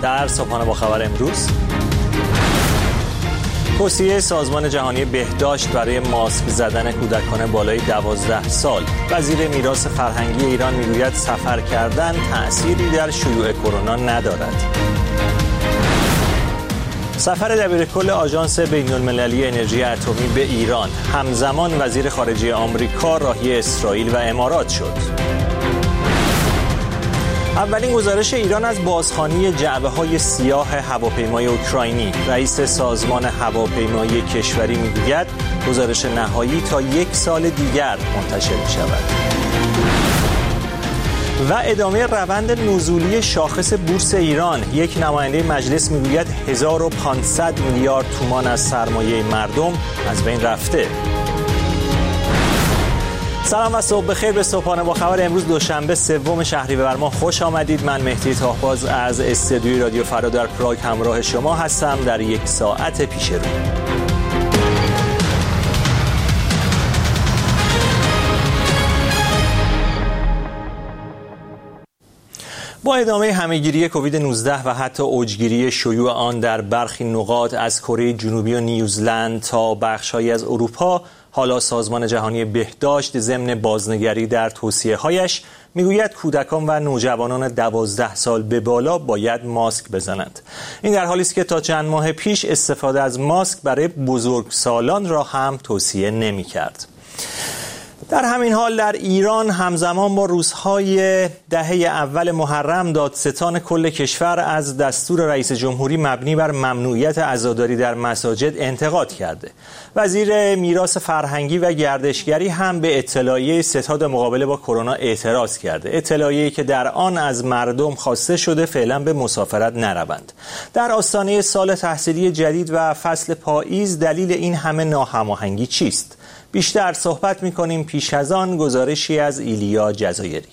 در صبحانه با خبر امروز، توصیه سازمان جهانی بهداشت برای ماسک زدن کودکان بالای 12 سال. وزیر میراث فرهنگی ایران میگوید سفر کردن تأثیری در شیوع کرونا ندارد. سفر دبیرکل آژانس بین‌المللی انرژی اتمی به ایران. همزمان وزیر خارجه آمریکا راهی اسرائیل و امارات شد. اولین گزارش ایران از بازخوانی جعبه‌های سیاه هواپیمای اوکراینی. رئیس سازمان هواپیمایی کشوری میگوید گزارش نهایی تا 1 سال دیگر منتشر می‌شود. و ادامه روند نزولی شاخص بورس ایران. یک نماینده مجلس میگوید 1500 میلیارد تومان از سرمایه مردم از بین رفته. سلام و صبح بخیر به صبحانه با خبر امروز دوشنبه 3 شهریور ماه خوش آمدید. من مهدی طاهباز از استودیوی رادیو فردا در پراگ همراه شما هستم در 1 ساعت پیش رو. با ادامه همهگیری کووید 19 و حتی اوجگیری شیوع آن در برخی نقاط از کره جنوبی و نیوزلند تا بخش‌هایی از اروپا، حالا سازمان جهانی بهداشت ضمن بازنگری در توصیه‌هایش میگوید کودکان و نوجوانان 12 سال به بالا باید ماسک بزنند. این در حالی است که تا چند ماه پیش استفاده از ماسک برای بزرگسالان را هم توصیه نمی‌کرد. در همین حال در ایران همزمان با روزهای دهه اول محرم دادستان کل کشور از دستور رئیس جمهوری مبنی بر ممنوعیت عزاداری در مساجد انتقاد کرده. وزیر میراث فرهنگی و گردشگری هم به اطلاعیه ستاد مقابله با کرونا اعتراض کرده. اطلاعیه‌ای که در آن از مردم خواسته شده فعلا به مسافرت نروند. در آستانه سال تحصیلی جدید و فصل پاییز دلیل این همه ناهماهنگی چیست؟ بیشتر صحبت می‌کنیم پیش از آن گزارشی از ایلیا جزایری.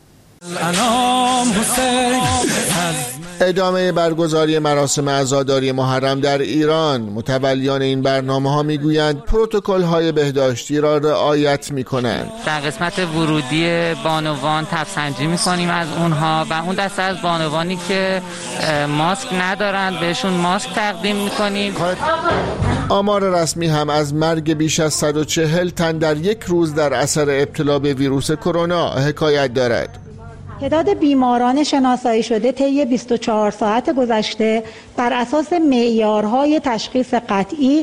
ادامه برگزاری مراسم عزاداری محرم در ایران. متولیان این برنامه‌ها میگویند پروتکل‌های بهداشتی را رعایت می‌کنند. در قسمت ورودی بانوان تب‌سنجی می‌کنیم از اونها و اون دسته از بانوانی که ماسک ندارند بهشون ماسک تقدیم می‌کنیم. آمار رسمی هم از مرگ بیش از 140 تن در 1 روز در اثر ابتلا به ویروس کرونا حکایت دارد. تعداد بیماران شناسایی شده طی 24 ساعت گذشته بر اساس معیارهای تشخیص قطعی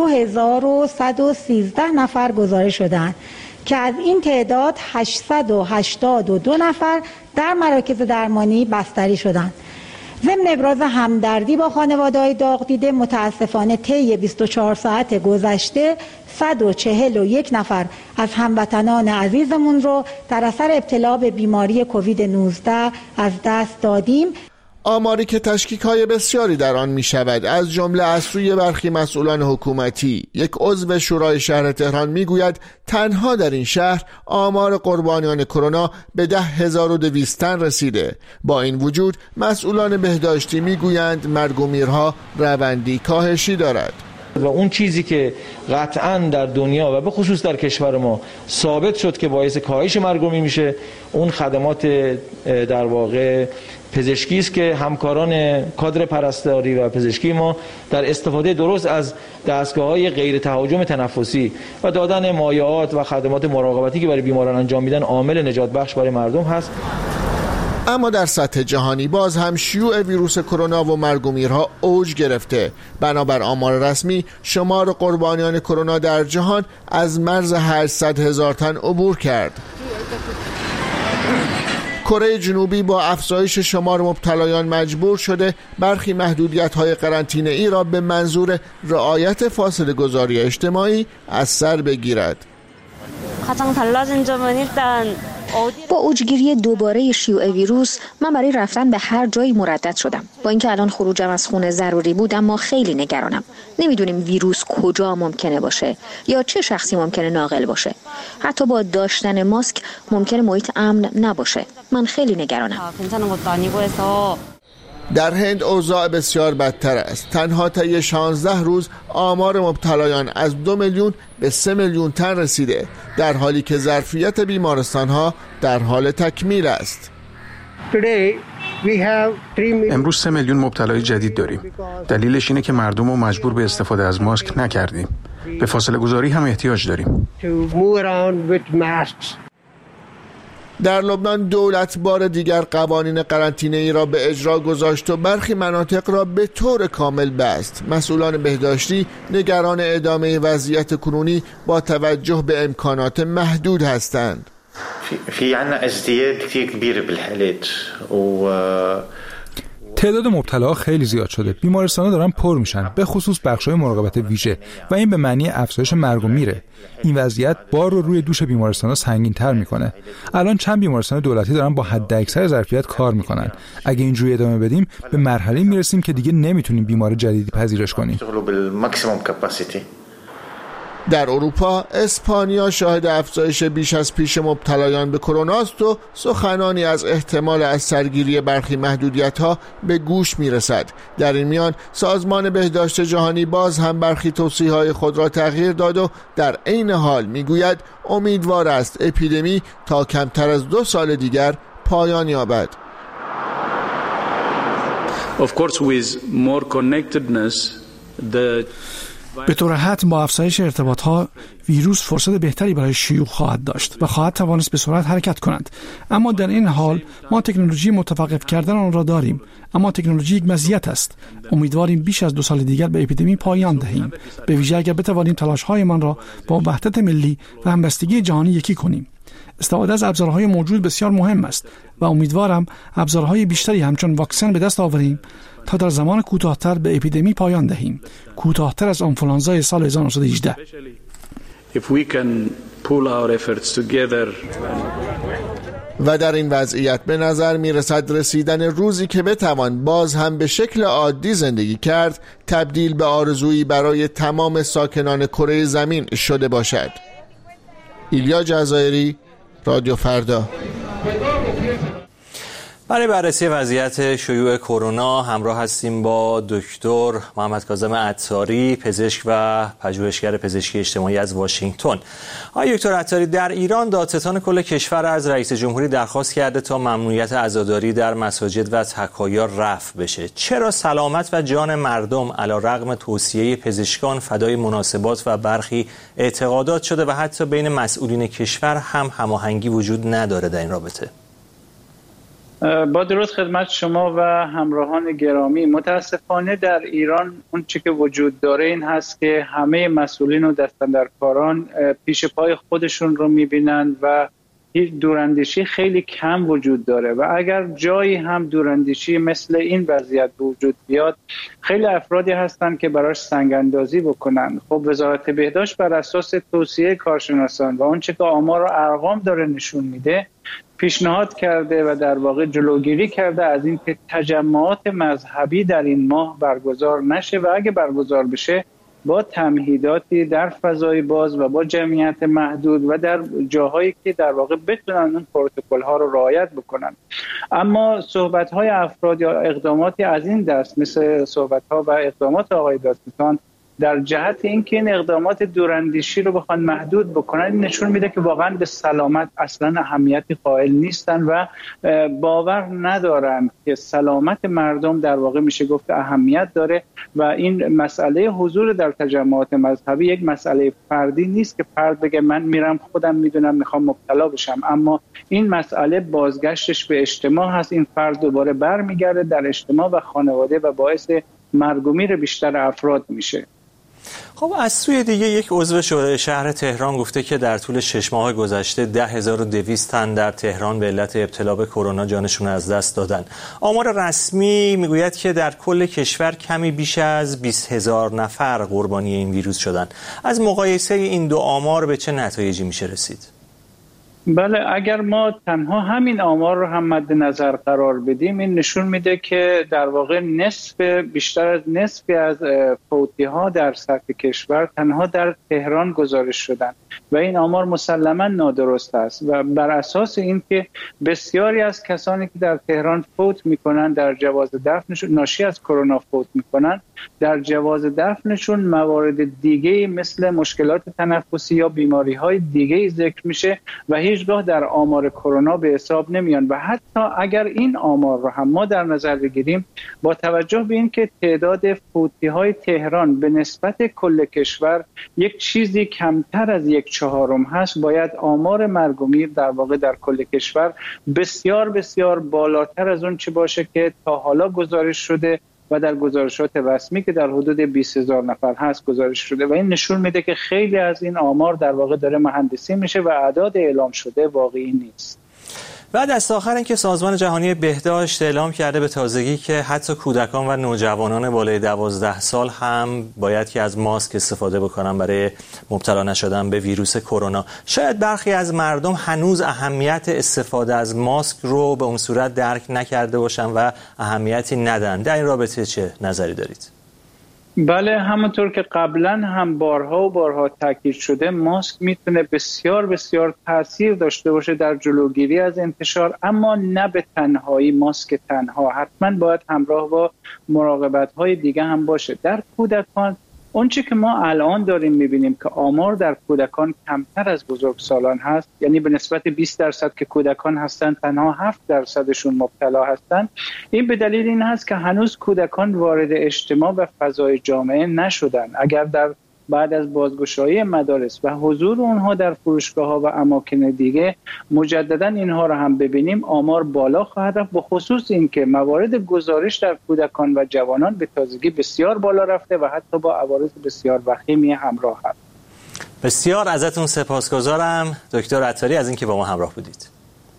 2113 نفر گزارش شدند که از این تعداد 882 نفر در مراکز درمانی بستری شدند. ضمن ابراز همدردی با خانواده‌های داغ دیده، متاسفانه طی 24 ساعت گذشته 141 نفر از هموطنان عزیزمون رو در اثر ابتلا به بیماری کووید 19 از دست دادیم. آماری که تشکیک‌های بسیاری در آن می‌شود، از جمله از سوی برخی مسئولان حکومتی. یک عضو شورای شهر تهران می‌گوید تنها در این شهر آمار قربانیان کرونا به 10,200 تن رسیده. با این وجود مسئولان بهداشتی می‌گویند مرگ و میرها روندی کاهشی دارد. و اون چیزی که قطعاً در دنیا و به خصوص در کشور ما ثابت شد که باعث کاهش مرگ و میر میشه، اون خدمات در واقع پزشکی است که همکاران کادر پرستاری و پزشکی ما در استفاده درست از دستگاه‌های غیر تهاجم تنفسی و دادن مایعات و خدمات مراقبتی که برای بیماران انجام میدن عامل نجات بخش برای مردم هست. اما در سطح جهانی باز هم شیوع ویروس کرونا و مرگ و میرها اوج گرفته. بنابر آمار رسمی شمار قربانیان کرونا در جهان از مرز 800,000 تن عبور کرد. کره جنوبی با افزایش شمار مبتلایان مجبور شده برخی محدودیت‌های قرنطینه‌ای را به منظور رعایت فاصله گذاری اجتماعی از سر بگیرد. با اوجگیری دوباره شیوع ویروس من برای رفتن به هر جایی مردد شدم. با اینکه الان خروجم از خونه ضروری بود، اما خیلی نگرانم. نمیدونیم ویروس کجا ممکنه باشه یا چه شخصی ممکنه ناقل باشه. حتی با داشتن ماسک ممکنه محیط امن نباشه. من خیلی نگرانم. در هند اوضاع بسیار بدتر است. تنها طی 16 روز آمار مبتلایان از 2 میلیون به 3 میلیون تن رسیده، در حالی که ظرفیت بیمارستان‌ها در حال تکمیل است. امروز 3 میلیون مبتلای جدید داریم. دلیلش اینه که مردم رو مجبور به استفاده از ماسک نکردیم. به فاصله گذاری هم احتیاج داریم. در لبنان دولت بار دیگر قوانین قرنطینه‌ای را به اجرا گذاشت و برخی مناطق را به طور کامل بست. مسئولان بهداشتی نگران ادامه وضعیت کنونی با توجه به امکانات محدود هستند. في عنا ازدياد كثير كبير بالحالات تعداد مبتلاها خیلی زیاد شده. بیمارستان‌ها دارن پر میشن، به خصوص بخش‌های مراقبت ویژه، و این به معنی افزایش مرگ و میره. این وضعیت بار رو روی دوش بیمارستان‌ها سنگین‌تر میکنه. الان چند بیمارستان دولتی دارن با حداکثر ظرفیت کار میکنن. اگه اینجوری ادامه بدیم به مرحله میرسیم که دیگه نمیتونیم بیمار جدیدی پذیرش کنیم. در اروپا اسپانیا شاهد افزایش بیش از پیش مبتلایان به کرونا است و سخنانی از احتمال از سرگیری برخی محدودیت‌ها به گوش می‌رسد. در این میان سازمان بهداشت جهانی باز هم برخی توصیه‌های خود را تغییر داد و در عین حال می‌گوید امیدوار است اپیدمی تا کمتر از 2 سال دیگر پایان یابد. Of course with more connectedness به طور حتم با افزایش ارتباطات ویروس فرصت بهتری برای شیوع خواهد داشت و خواهد توانست به سرعت حرکت کند. اما در این حال ما تکنولوژی متوقف کردن آن را داریم، اما تکنولوژی یک مزیت است. امیدواریم بیش از 2 سال دیگر به اپیدمی پایان دهیم، به ویژه اگر بتوانیم تلاش‌هایمان را با وحدت ملی و همبستگی جهانی یکی کنیم. استفاده از ابزارهای موجود بسیار مهم است و امیدوارم ابزارهای بیشتری همچون واکسن به دست آوریم تا در زمان کوتاه‌تر به اپیدمی پایان دهیم، کوتاه‌تر از آنفولانزای سال 1918. و در این وضعیت به نظر می رسد رسیدن روزی که بتوان باز هم به شکل عادی زندگی کرد تبدیل به آرزویی برای تمام ساکنان کره زمین شده باشد. ایلیا جزایری، رادیو فردا. برای بررسی وضعیت شیوع کرونا همراه هستیم با دکتر محمد کاظم عطاری، پزشک و پژوهشگر پزشکی اجتماعی از واشنگتن. آقای دکتر عطاری، در ایران دادستان کل کشور از رئیس جمهوری درخواست کرده تا ممنوعیت عزاداری در مساجد و تکایا رفع بشه. چرا سلامت و جان مردم علیرغم توصیه پزشکان فدای مناسبات و برخی اعتقادات شده و حتی بین مسئولین کشور هم هماهنگی وجود نداره در این رابطه؟ با درود خدمت شما و همراهان گرامی. متاسفانه در ایران اون چی که وجود داره این هست که همه مسئولین و دستاندرکاران پیش پای خودشون رو میبینند و دوراندیشی خیلی کم وجود داره و اگر جایی هم دوراندیشی مثل این وضعیت وجود بیاد خیلی افرادی هستن که براش سنگ اندازی بکنن. خب وزارت بهداشت بر اساس توصیه کارشناسان و اون چه که آمار و ارقام داره نشون میده پیشنهاد کرده و در واقع جلوگیری کرده از این که تجمعات مذهبی در این ماه برگزار نشه و اگه برگزار بشه با تمهیداتی در فضای باز و با جمعیت محدود و در جاهایی که در واقع بتونن اون پروتکل ها رو رعایت بکنن. اما صحبت های افراد یا اقداماتی از این دست مثل صحبت ها و اقدامات آقای دادستان در جهت اینکه این اقدامات دوراندیشی رو بخوان محدود بکنن نشون میده که واقعا به سلامت اصلا اهمیتی قائل نیستن و باور ندارن که سلامت مردم در واقع میشه گفت اهمیت داره و این مسئله حضور در تجمعات مذهبی یک مسئله فردی نیست که فرد بگه من میرم خودم میدونم میخوام مبتلا بشم، اما این مسئله بازگشتش به اجتماع هست. این فرد دوباره برمیگرده در اجتماع و خانواده و باعث مرگ و میر بیشتر افراد میشه. خب از سوی دیگه یک عضو شورای شهر تهران گفته که در طول 6 ماه گذشته 10,200 تن در تهران به علت ابتلا به کرونا جانشون از دست دادن. آمار رسمی میگوید که در کل کشور کمی بیش از 20,000 نفر قربانی این ویروس شدن. از مقایسه این دو آمار به چه نتایجی میشه رسید؟ بله، اگر ما تنها همین آمار رو هم مد نظر قرار بدیم این نشون میده که در واقع بیشتر از نصفی از فوتی ها در سطح کشور تنها در تهران گزارش شدن و این آمار مسلما نادرست است و بر اساس این که بسیاری از کسانی که در تهران فوت میکنن در جواز دفنشون ناشی از کرونا فوت میکنن در جواز دفنشون موارد دیگه مثل مشکلات تنفسی یا بیماری های دیگه ذکر میشه و هیچ هیچگاه در آمار کرونا به حساب نمیان و حتی اگر این آمار رو هم ما در نظر بگیریم با توجه به اینکه تعداد فوتی‌های تهران به نسبت کل کشور یک چیزی کمتر از 1/4 هست، باید آمار مرگ و میر در واقع در کل کشور بسیار بسیار بالاتر از اون چی باشه که تا حالا گزارش شده و در گزارشات رسمی که در حدود 20,000 نفر هست گزارش شده و این نشون میده که خیلی از این آمار در واقع داره مهندسی میشه و اعداد اعلام شده واقعی نیست. و دست آخر این که سازمان جهانی بهداشت اعلام کرده به تازگی که حتی کودکان و نوجوانان بالای 12 سال هم باید که از ماسک استفاده بکنن برای مبتلا نشدن به ویروس کرونا. شاید برخی از مردم هنوز اهمیت استفاده از ماسک رو به اون صورت درک نکرده باشن و اهمیتی ندن. در این رابطه چه نظری دارید؟ بله، همونطور که قبلا هم بارها و بارها تاکید شده، ماسک میتونه بسیار بسیار تاثیر داشته باشه در جلوگیری از انتشار، اما نه به تنهایی ماسک تنها، حتما باید همراه با مراقبت‌های دیگه هم باشه. در کودکان اونچه که ما الان داریم میبینیم که آمار در کودکان کمتر از بزرگسالان هست، یعنی به نسبت 20% که کودکان هستند تنها 7%شون مبتلا هستند. این به دلیل این هست که هنوز کودکان وارد اجتماع و فضای جامعه نشدن. اگر در بعد از بازگشایی مدارس و حضور اونها در فروشگاه‌ها و اماکن دیگه مجددا اینها رو هم ببینیم، آمار بالا خواهد رفت، به خصوص این که موارد گزارش در کودکان و جوانان به تازگی بسیار بالا رفته و حتی با عوارض بسیار وخیمی همراه هست. بسیار ازتون سپاسگزارم دکتر عطاری از اینکه با ما همراه بودید.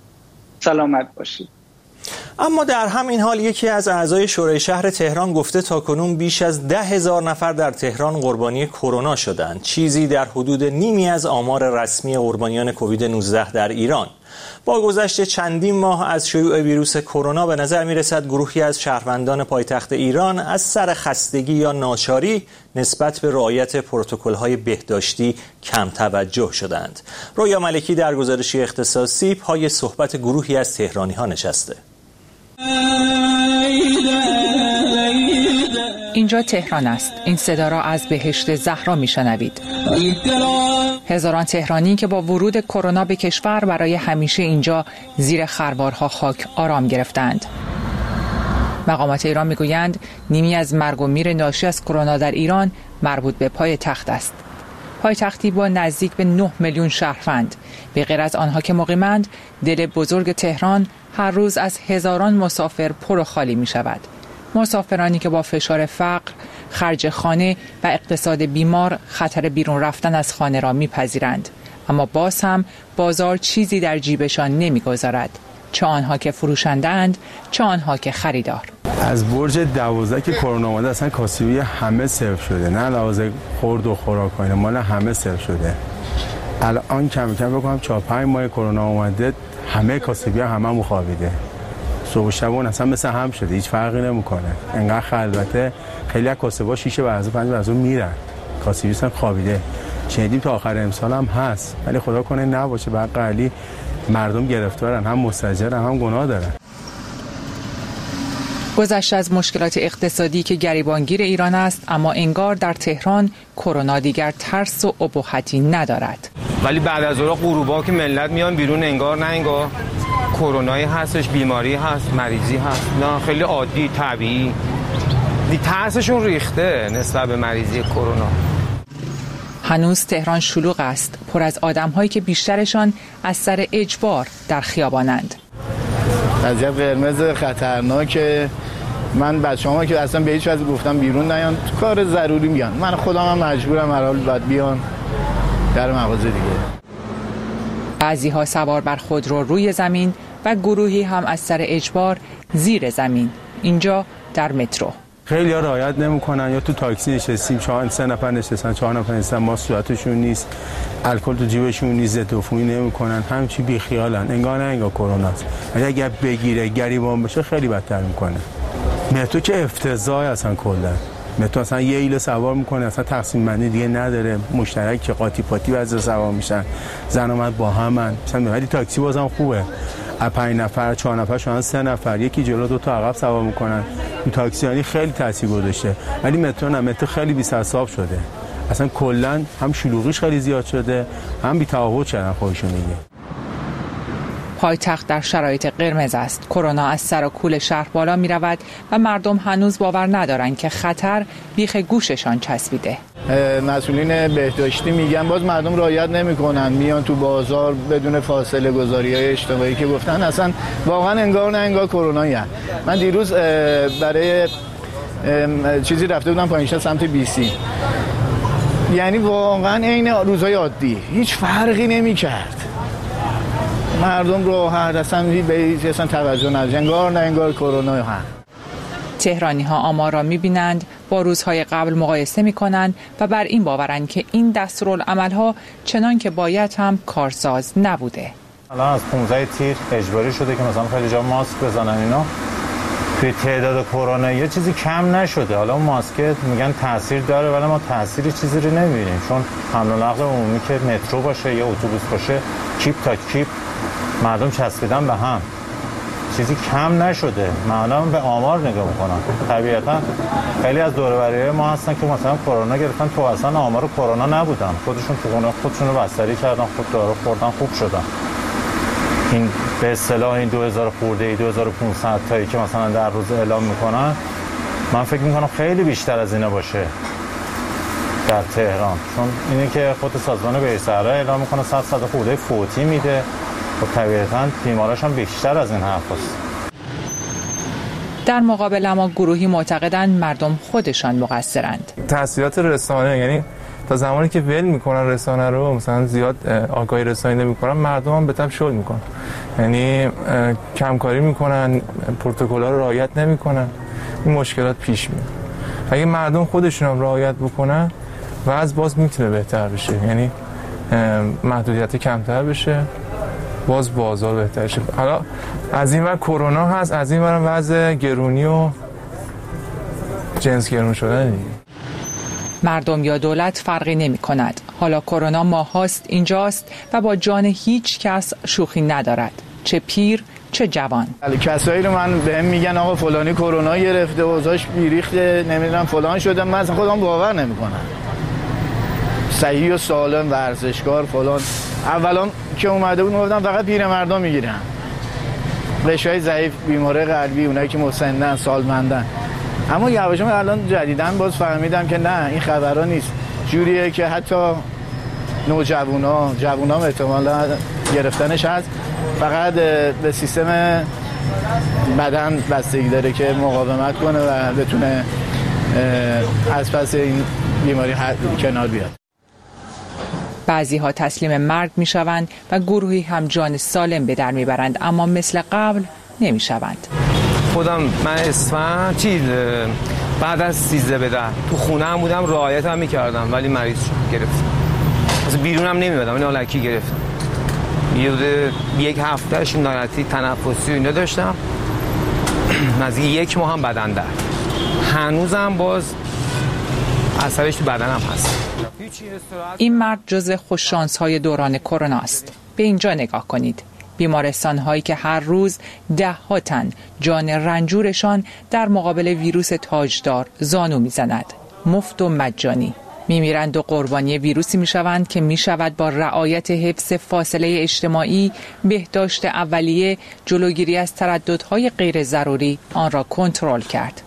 سلامت باشید. اما در همین حال یکی از اعضای شورای شهر تهران گفته تاکنون بیش از 10,000 نفر در تهران قربانی کرونا شدند، چیزی در حدود نیمی از آمار رسمی قربانیان کووید 19 در ایران. با گذشت چندین ماه از شیوع ویروس کرونا به نظر می‌رسد گروهی از شهروندان پایتخت ایران از سر خستگی یا ناچاری نسبت به رعایت پروتکل‌های بهداشتی کم توجه شدند. رویا ملکی در گزارشی اختصاصی پای صحبت گروهی از تهرانی‌ها نشسته. اینجا تهران است. این صدا را از بهشت زهرا میشنوید. هزاران تهرانی که با ورود کرونا به کشور برای همیشه اینجا زیر خروارها خاک آرام گرفتند. مقامات ایران میگویند نیمی از مرگ و میر ناشی از کرونا در ایران مربوط به پایتخت است. پایتختی با نزدیک به 9 میلیون شهروند. به غیر از آنها که مقیمند، دل بزرگ تهران هر روز از هزاران مسافر پر و خالی می شود. مسافرانی که با فشار فقر، خرج خانه و اقتصاد بیمار خطر بیرون رفتن از خانه را میپذیرند، اما باز هم بازار چیزی در جیبشان نمیگذارد، چه آنها که فروشنده‌اند چه آنها که خریدار. از برج 12 که کرونا اومده اصلا کاسبی همه صرف شده، نه لحاظ خورد و خوراک، مال همه صرف شده. الان کم کم بکنم 4-5 ماه کرونا اومده همه کاسبی همه خوابیده، صبح و شبون اصلا مثل هم شده، هیچ فرقی نمیکنه. انقدر خلوته، خیلی از کاسبا 6 بعضی 5 بعضی میرن، کاسبی اصلا خوابیده. شنیدیم تا آخر امسال هم هست، ولی خدا کنه نباشه. بعد قلی مردم گرفتارن، هم مستاجرن هم گناه دارن. گذشته از مشکلات اقتصادی که گریبانگیر ایران است، اما انگار در تهران کرونا دیگر ترس و ابهتی ندارد. ولی بعد از اون غروبا که ملت میان بیرون انگار نه انگار کرونایی هستش، بیماری هست، مریضی هست، نه خیلی عادی طبیعی. ترسشون ریخته نسبت به مریضی کرونا. هنوز تهران شلوغ است، پر از آدم‌هایی که بیشترشان از سر اجبار در خیابانند. وضعیت قرمز خطرناکه. من بچه‌هام که اصلا به هیچ وجه گفتم بیرون نیان، کار ضروری میان. من خودم هم مجبورم هر حال باید بیان در مغازه دیگه. بعضی‌ها سوار بر خودرو روی زمین و گروهی هم از سر اجبار زیر زمین. اینجا در مترو. خیلی ها رعایت نمی‌کنن، یا تو تاکسی نشستیم 3 نفر نشستن، 4 نفر نشستن، ماسک صورتشون نیست، الکل تو جیبشون نیست، ضد عفونی نمی‌کنن، همچی بیخیالن، انگار نه انگار کرونا است. اگر بگیره گریبان بشه خیلی بدتر می‌کنه. مترو که افتضاح اصلا کلا. مترو اصلا یه ایله سوار می‌کنه، اصلا تقسیم بندی دیگه نداره، مشترک که قاطی پاتی بعضی سوار میشن، زن و مرد با همن. مثلا ولی تاکسی بازم خوبه. از 5 نفر 4 نفر شدن 3 نفر، یکی جلو 2 تا عقب سوار میکنن. تو تاکسی یعنی خیلی تاثیر گذاشته. ولی مترو نه، مترو خیلی بی‌حساب شده. اصلا کلا هم شلوغیش خیلی زیاد شده، هم بی‌تعهد شدن خودشون دیگه. پایتخت در شرایط قرمز است. کرونا از سر و کول شهر بالا می رود و مردم هنوز باور ندارند که خطر بیخ گوششان چسبیده. مسئولین بهداشتی میگن باز مردم رعایت نمیکنن، میان تو بازار بدون فاصله گذاری‌های اجتماعی که گفتن، اصلا واقعا انگار نه انگار کرونایی هست. من دیروز برای چیزی رفته بودم پایینشا سمت بیسی، یعنی واقعا عین روزهای عادی، هیچ فرقی نمی‌کرد. مردم راحت اصلا توجه نداشتن، انگار نه انگار کرونا هست. تهرانی ها آمار را می‌بینند، با روزهای قبل مقایسه می‌کنند و بر این باورند که این دستورالعمل‌ها چنان که باید هم کارساز نبوده. الان از 15 تیر اجباری شده که مثلا خیلی جا ماسک بزنن، اینا توی تعداد کرونا یه چیزی کم نشده. حالا اون ماسک میگن تاثیر داره ولی ما تاثیری چیزی رو نمی‌بینیم، چون حمل و نقل عمومی که مترو باشه یا اتوبوس باشه، کیپ تا کیپ مردم چسبیدن به هم، چیزی کم نشده. من به آمار نگاه میکنم، طبیعتا خیلی از دور و بریای ما هستن که مثلا کرونا گرفتن تو اصلا آمار کرونا نبودن، خودشون تو خونه خودشون رو بستری کردن، خود دارو خوردن، خوب شدن. این به اصطلاح این 2000 خورده 2500 تایی که مثلا در روز اعلام میکنن، من فکر میکنم خیلی بیشتر از اینا باشه در تهران، چون اینه که خود سازمان بهی‌صحرا اعلام میکنه 100 خورده فوتی میده. خب طبیعتاً بیماراش هم بیشتر از این حرف هست. در مقابل اما گروهی معتقدند مردم خودشان مقصرند. تأثیرات رسانه، یعنی تا زمانی که ول میکنن رسانه رو، مثلا زیاد آگاهی رسانی نمیکنن، مردم هم به تبع شل میکنن، یعنی کمکاری میکنن، پروتکل‌ها رو رعایت نمیکنن، این مشکلات پیش میاد. اگه مردم خودشون هم رعایت بکنن وضع باز میتونه بهتر بشه، یعنی محدودیت کمتر بشه، باز بازار بهتر شه. حالا از این ور کرونا هست، از این ور وضع گرونی و جنس گرون شدن دیگه. مردم یا دولت فرقی نمی کند. حالا کرونا ماهاست اینجاست و با جان هیچ کس شوخی ندارد، چه پیر چه جوان. کسایی رو من بهم میگن آقا فلانی کرونا گرفته، اوضاعش بیریخته، نمیدونم فلان شده، من اصلا خودم باور نمیکنم. صحیح و سالم، ورزشکار فلان. اولا که اومده بود گفتم فقط پیرمردا میگیرن، قشای ضعیف، بیماری قلبی، اونایی که مسنن، سالمندن. اما یواشم الان جدیدن باز فهمیدم که نه، این خبرها نیست. جوریه که حتی نوجوانا احتمالاً گرفتنش هست، فقط به سیستم بدن بستگی داره که مقاومت کنه و بتونه از پس این بیماری کنار بیاد. بعضی ها تسلیم مرگ می شوند و گروهی هم جان سالم به در می برند، اما مثل قبل نمی شوند. خودم من اسفند بعد از 13 به 10 تو خونه هم بودم، رعایت هم می کردم ولی مریض گرفتم. مثلا بیرون هم نمی بدم، این الکی گرفتم. یک هفتهش ناراحتی تنفسی و اینا داشتم، نزدیک 1 ماه هم بدن درد، هنوزم باز عصبش تو بدنم هست. این مرد جز خوششانس‌های دوران کرونا است. به اینجا نگاه کنید. بیمارستان‌هایی که هر روز 10 تن جان رنجورشان در مقابل ویروس تاجدار زانو می‌زند. مفت و مجانی. می‌میرند و قربانی ویروسی می‌شوند که می‌شود با رعایت حفظ فاصله اجتماعی، بهداشت اولیه، جلوگیری از ترددهای غیر ضروری آن را کنترل کرد.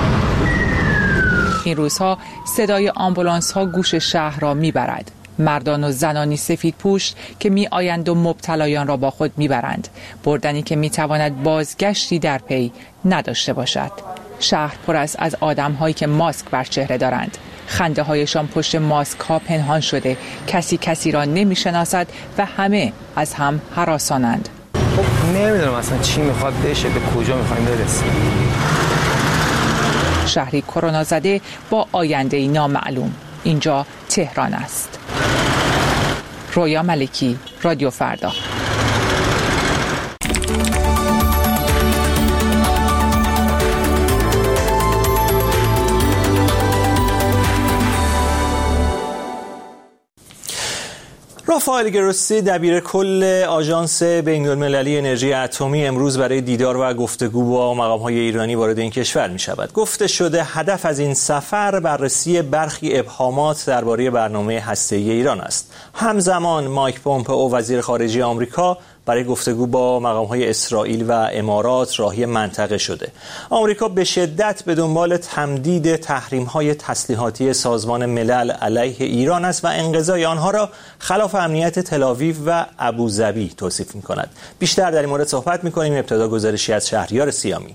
این روزها صدای آمبولانس ها گوش شهر را میبرد. مردان و زنانی سفید پوشت که می آیند و مبتلایان را با خود میبرند. بردنی که میتواند بازگشتی در پی نداشته باشد. شهر پر است از آدم هایی که ماسک بر چهره دارند. خنده هایشان پشت ماسک ها پنهان شده. کسی را نمیشناسد و همه از هم هراسانند. نمیدونم اصلا چی میخواد بشه، به کجا میخوایم برسیم. شهری کرونا زده با آینده‌ای نامعلوم. اینجا تهران است. رویا ملکی، رادیو فردا. رافائل گروسی دبیر کل آژانس بین‌المللی انرژی اتمی امروز برای دیدار و گفتگو با مقام‌های ایرانی وارد این کشور می‌شود. گفته شده هدف از این سفر بررسی برخی ابهامات درباره برنامه هسته‌ای ایران است. همزمان مایک پومپئو وزیر خارجه آمریکا برای گفتگو با مقام‌های اسرائیل و امارات راهی منطقه شده. آمریکا به شدت به دنبال تمدید تحریم‌های تسلیحاتی سازمان ملل علیه ایران است و انقضای آنها را خلاف امنیت تل‌آویو و ابوظبی توصیف می‌کند. بیشتر در این مورد صحبت می‌کنیم. ابتدا گزارشی از شهریار سیامی.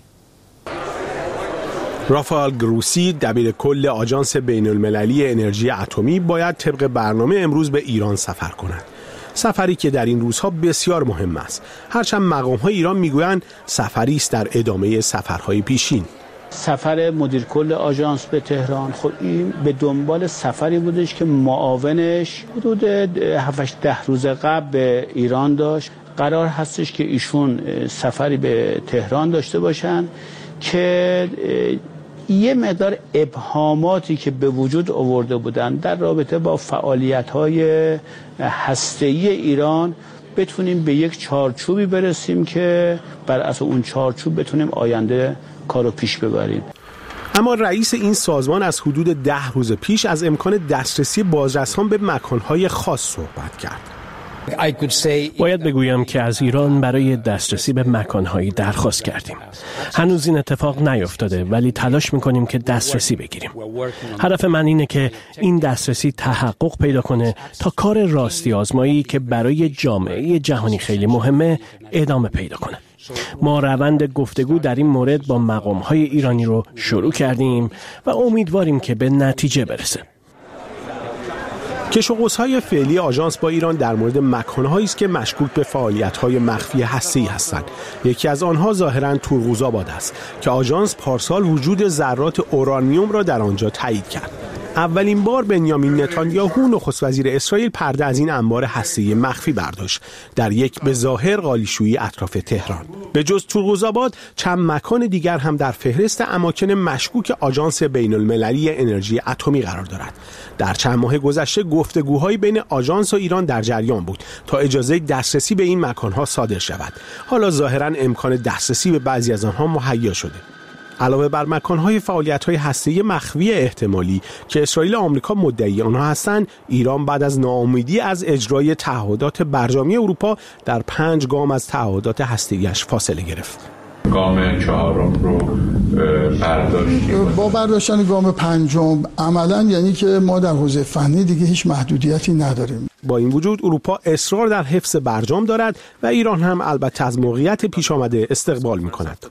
رافائل گروسی، دبیر کل آژانس بین‌المللی انرژی اتمی، باید طبق برنامه امروز به ایران سفر کند. سفری که در این روزها بسیار مهم است. هرچند مقام‌های ایران میگویند سفری است در ادامه سفرهای پیشین. سفر مدیر کل آژانس به تهران خب این به دنبال سفری بودش که معاونش حدود 7-10 روز قبل به ایران داشت. قرار هستش که ایشون سفری به تهران داشته باشن که یه مقدار ابهاماتی که به وجود آورده بودن در رابطه با فعالیت‌های هسته‌ای ایران بتونیم به یک چارچوبی برسیم که بر اساس اون چارچوب بتونیم آینده کارو پیش ببریم. اما رئیس این سازمان از حدود 10 روز پیش از امکان دسترسی بازرسان به مکان‌های خاص صحبت کرد. باید بگویم که از ایران برای دسترسی به مکانهایی درخواست کردیم. هنوز این اتفاق نیفتاده ولی تلاش میکنیم که دسترسی بگیریم. هدف من اینه که این دسترسی تحقق پیدا کنه تا کار راستی آزمایی که برای جامعه جهانی خیلی مهمه ادامه پیدا کنه. ما روند گفتگو در این مورد با مقام‌های ایرانی رو شروع کردیم و امیدواریم که به نتیجه برسه. کش و قوس‌های فعلی آژانس با ایران در مورد مکان‌هایی است که مشکوک به فعالیت‌های مخفی هسته‌ای هستند. یکی از آنها ظاهراً تورغوزآباد است که آژانس پارسال وجود ذرات اورانیوم را در آنجا تایید کرد. اولین بار بنیامین نتانیاهو نخست وزیر اسرائیل پرده از این انبار هسته‌ای مخفی برداشت در یک به ظاهر قالیشویی اطراف تهران. به جز تورغوزآباد چند مکان دیگر هم در فهرست اماکن مشکوک آژانس بین‌المللی انرژی اتمی قرار دارد. در چند ماه گذشته گفتگوهایی بین آژانس و ایران در جریان بود تا اجازه دسترسی به این مکان‌ها صادر شود. حالا ظاهراً امکان دسترسی به بعضی از آنها مهیا شده. علاوه بر مکان‌های فعالیت‌های هسته‌ای مخفی احتمالی که اسرائیل و آمریکا مدعی آنها هستند، ایران بعد از ناامیدی از اجرای تعهدات برجامی اروپا در 5 گام از تعهدات هسته‌ایش فاصله گرفت. گام 4 رو برداشتیم. با برداشتن گام 5 عملاً یعنی که ما در حوزه فنی دیگه هیچ محدودیتی نداریم. با این وجود اروپا اصرار در حفظ برجام دارد و ایران هم البته از موقعیت پیش آمده استقبال می‌کند.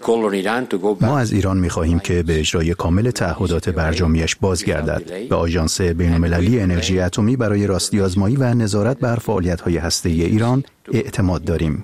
ما از ایران می‌خواهیم که به اجرای کامل تعهدات برجامیش بازگردد. به آژانس بین‌المللی انرژی اتمی برای راستی آزمایی و نظارت بر فعالیت‌های هسته‌ای ایران اعتماد داریم.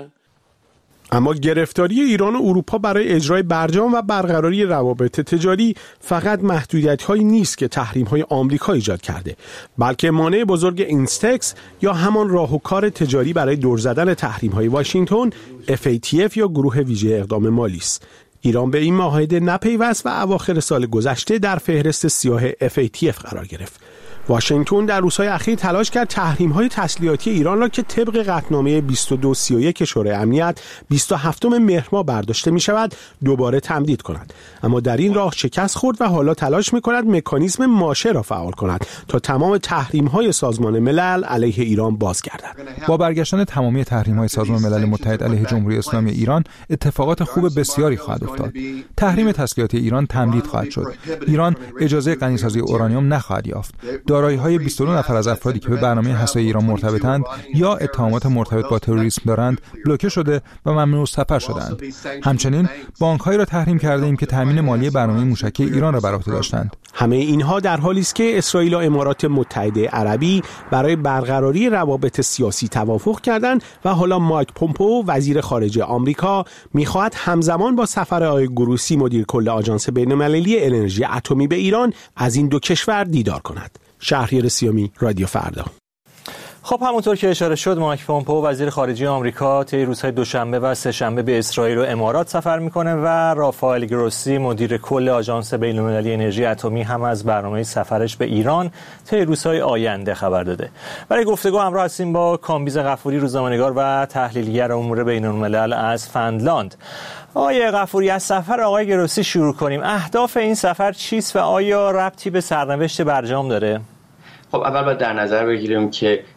اما گرفتاری ایران و اروپا برای اجرای برجام و برقراری روابط تجاری فقط محدودیت‌هایی نیست که تحریم‌های آمریکا ایجاد کرده، بلکه مانع بزرگ اینستکس یا همان راهکار تجاری برای دور زدن تحریم‌های واشنگتن، FATF یا گروه ویژه اقدام مالی است. ایران به این معاهده نپیوست و اواخر سال گذشته در فهرست سیاه FATF قرار گرفت. واشنگتن در روزهای اخیر تلاش کرد تحریم‌های تسلیحاتی ایران را که طبق قطعنامه 2231 شورای امنیت 27 مهر ماه برداشته می‌شود دوباره تمدید کند، اما در این راه شکست خورد و حالا تلاش می‌کند مکانیزم ماشه را فعال کند تا تمام تحریم‌های سازمان ملل علیه ایران بازگردد. با برگشتن تمامی تحریم‌های سازمان ملل متحد علیه جمهوری اسلامی ایران اتفاقات خوب بسیاری خواهد افتاد. تحریم تسلیحاتی ایران تمدید خواهد شد. ایران اجازه غنیسازی اورانیوم نخواهد یافت. دارایی‌های 22 نفر از افرادی که به برنامه هسته‌ای ایران مرتبطند یا اتهامات مرتبط با تروریسم دارند بلوکه شده و ممنوع سفر شدند. همچنین بانک‌هایی را تحریم کرده‌ایم که تامین مالی برنامه موشکی ایران را بر عهده داشتند. همه اینها در حالی است که اسرائیل و امارات متحده عربی برای برقراری روابط سیاسی توافق کردند و حالا مایک پومپئو وزیر خارجه آمریکا می‌خواهد همزمان با سفر آقای گروسی مدیر کل آژانس بین‌المللی انرژی اتمی به ایران از این دو کشور دیدار کند. شهریار سیامی، رادیو فردا. خب همونطور که اشاره شد مایک پومپئو وزیر خارجه آمریکا طی روزهای دوشنبه و سه‌شنبه به اسرائیل و امارات سفر میکنه و رافائل گروسی مدیر کل آژانس بین‌المللی انرژی اتمی هم از برنامه سفرش به ایران طی روزهای آینده خبر داده. برای گفتگو همراه هستیم با کامبیز غفوری، روزنامه‌نگار و تحلیلگر امور بین‌الملل از فنلاند. آقای غفوری، از سفر آقای گروسی شروع کنیم. اهداف این سفر چیست و آیا ربطی به سرنوشت برجام داره؟ خب اول باید در نظر بگیریم که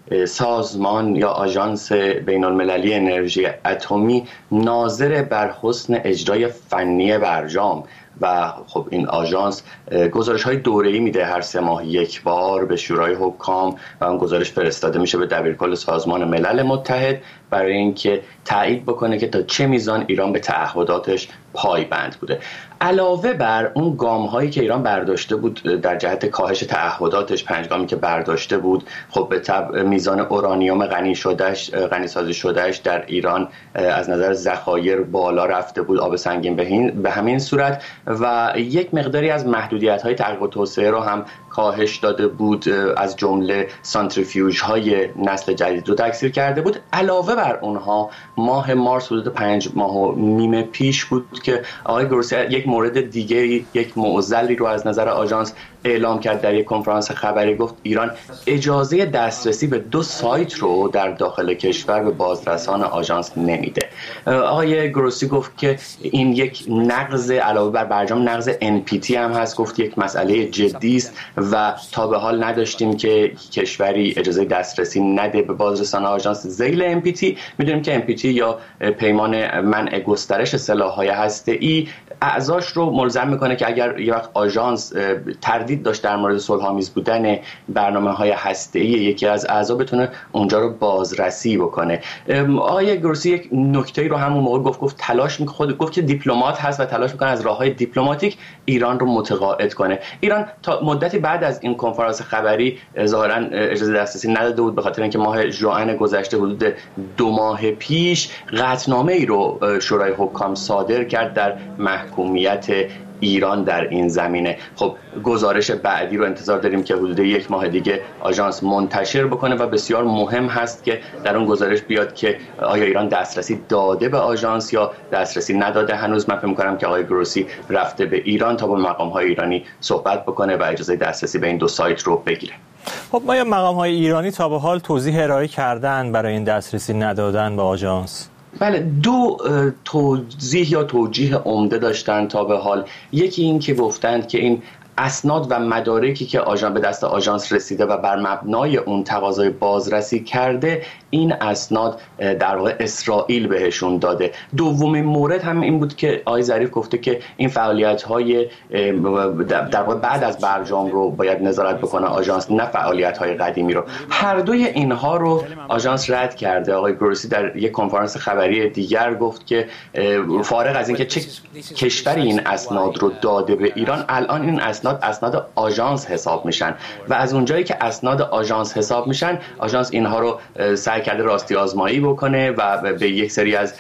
سازمان یا آژانس بین‌المللی انرژی اتمی ناظر بر حسن اجرای فنی برجام و خب این آژانس گزارش‌های دوره‌ای میده هر 3 ماه یک بار به شورای حکام و اون گزارش فرستاده میشه به دبیرکل سازمان ملل متحد برای اینکه تایید بکنه که تا چه میزان ایران به تعهداتش پایبند بوده. علاوه بر اون گام‌هایی که ایران برداشته بود در جهت کاهش تعهداتش، 5 گامی که برداشته بود، خب به طبع میزان اورانیوم غنی سازی شدهش در ایران از نظر ذخایر بالا رفته بود، آب سنگین به همین صورت، و یک مقداری از محدودیت‌های تحقیق و توسعه رو هم کاهش داده بود، از جمله سانتریفیوژهای نسل جدید رو تکثیر کرده بود. علاوه بر اونها ماه مارس حدود 5 ماه و نیم پیش بود که آقای گروسی یک مورد دیگه، یک معضلی رو از نظر آژانس اعلام کرد در یک کنفرانس خبری. گفت ایران اجازه دسترسی به 2 سایت رو در داخل کشور به بازرسان آژانس نمیده. آقای گروسی گفت که این یک نقض، علاوه بر برجام نقض NPT هم هست. گفت یک مسئله جدی است و تا به حال نداشتیم که کشوری اجازه دسترسی نده به بازرسان آژانس ذیل NPT. میدونیم که NPT یا پیمان منع گسترش سلاح‌های هسته‌ای اعضاش رو ملزم میکنه که اگر یک وقت آژانس تردید داشت در مورد صلح‌آمیز بودن برنامه‌های هسته‌ای یکی از اعضا، بتونه اونجا رو بازرسی بکنه. آقای گروسی یک نکته‌ای رو همون موقع گفت تلاش میکنه، گفت که دیپلمات هست و تلاش میکنه از راه‌های دیپلماتیک ایران رو متقاعد کنه. ایران تا مدتی بعد از این کنفرانس خبری ظاهراً اجازه دسترسی نداده بود، به خاطر اینکه ماه ژوئن گذشته حدود 2 ماه پیش قطعنامه‌ای رو شورای حکام صادر کرد در محکومیت ایران در این زمینه. خب گزارش بعدی رو انتظار داریم که حدود 1 ماه دیگه آژانس منتشر بکنه و بسیار مهم هست که در اون گزارش بیاد که آیا ایران دسترسی داده به آژانس یا دسترسی نداده. هنوز من فکر می‌کنم که آقای گروسی رفته به ایران تا با مقام‌های ایرانی صحبت بکنه و اجازه دسترسی به این 2 سایت رو بگیره. خب ما مقام‌های ایرانی تا به حال توضیح ارائه کردن برای این دسترسی ندادن به آژانس؟ بله، 2 توضیح یا توجیه عمده داشتن تا به حال. یکی این که گفتند که این اسناد و مدارکی که به دست آژانس رسیده و بر مبنای اون تقاضای بازرسی کرده، این اسناد در واقع اسرائیل بهشون داده. دومین مورد هم این بود که آقای ظریف گفته که این فعالیت‌های در واقع بعد از برجام رو باید نظارت بکنه آژانس، نه فعالیت‌های قدیمی رو. هر دوی اینها رو آژانس رد کرده. آقای گروسی در یک کنفرانس خبری دیگر گفت که فارغ از اینکه چه کشوری این اسناد رو داده به ایران، الان این اسناد آژانس حساب میشن و از اونجایی که اسناد آژانس حساب میشن، آژانس اینها رو سعی کرده راستی آزمایی بکنه و به یک سری از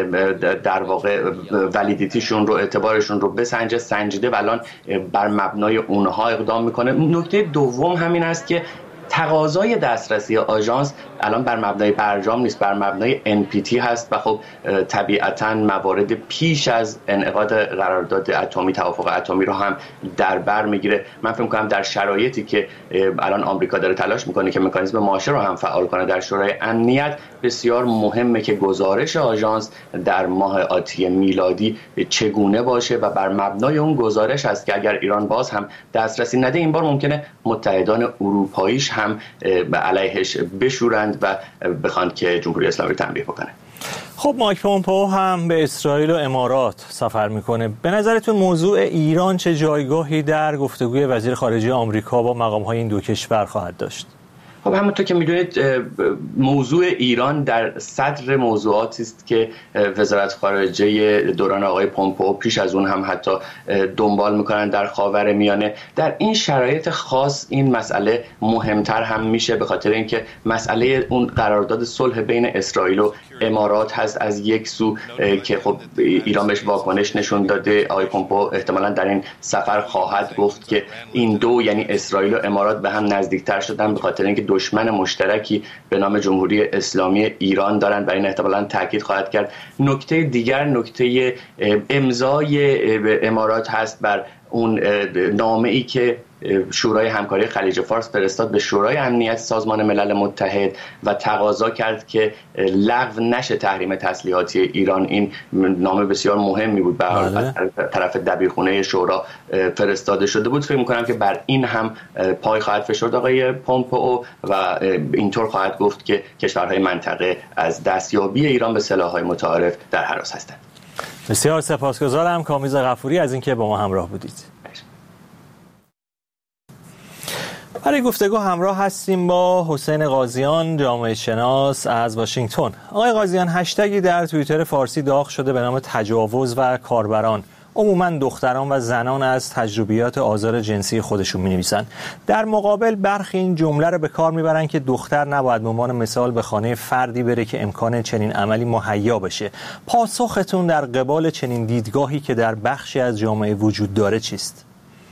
در واقع ولیدیتیشون رو، اعتبارشون رو سنجیده و الان بر مبنای اونها اقدام میکنه. نکته دوم همین است که تقاضای دسترسی آژانس الان بر مبنای برجام نیست، بر مبنای NPT هست و خب طبیعتاً موارد پیش از انعقاد قرارداد اتمی، توافق اتمی رو هم در بر میگیره. من فکر می‌کنم در شرایطی که الان آمریکا داره تلاش میکنه که مکانیزم ماشه رو هم فعال کنه در شورای امنیت، بسیار مهمه که گزارش آژانس در ماه آتی میلادی چگونه باشه و بر مبنای اون گزارش است که اگر ایران باز هم دسترسی نده، این بار ممکنه متحدان اروپاییش هم به علیهش بشورند و بخواند که جمهوری اسلامی رو تنبیه بکنه. خب مایک پومپئو هم به اسرائیل و امارات سفر میکنه. به نظرتون موضوع ایران چه جایگاهی در گفتگوی وزیر خارجه آمریکا با مقام‌های این 2 کشور خواهد داشت؟ خب همونطور که میدونید موضوع ایران در صدر موضوعاتی است که وزارت خارجه دوران آقای پومپئو پیش از اون هم حتی دنبال میکنن در خاورمیانه. در این شرایط خاص این مسئله مهمتر هم میشه، به خاطر اینکه مسئله اون قرارداد صلح بین اسرائیل و امارات هست از یک سو که خب ایران بهش واکنش نشون داده. آقای پومپئو احتمالاً در این سفر خواهد گفت که این 2 یعنی اسرائیل و امارات به هم نزدیکتر شدن به خاطر اینکه دشمن مشترکی به نام جمهوری اسلامی ایران دارن و این احتمالاً تاکید خواهد کرد. نکته دیگر، نکته امضای امارات هست بر اون نامه‌ای که شورای همکاری خلیج فارس فرستاد به شورای امنیت سازمان ملل متحد و تقاضا کرد که لغو نشه تحریم تسلیحاتی ایران. این نامه بسیار مهمی بود به طرف دبیرخونه شورا فرستاده شده بود. فکر می‌کنم که بر این هم پای خواهد فشرد آقای پومپئو و اینطور خواهد گفت که کشورهای منطقه از دستیابی ایران به سلاح‌های متعارف در هراس هستند. بسیار سپاسگزارم کامیز غفوری از اینکه با ما همراه بودید. برای گفتگو همراه هستیم با حسین قاضیان، جامعه شناس از واشنگتن. آقای قاضیان، هشتگی در توییتر فارسی داغ شده به نام تجاوز و کاربران. عموماً دختران و زنان از تجربیات آزار جنسی خودشون می‌نویسن. در مقابل برخی این جمله رو به کار میبرن که دختر نباید به عنوان مثال به خانه فردی بره که امکان چنین عملی مهیا بشه. پاسختون در قبال چنین دیدگاهی که در بخشی از جامعه وجود داره چیست؟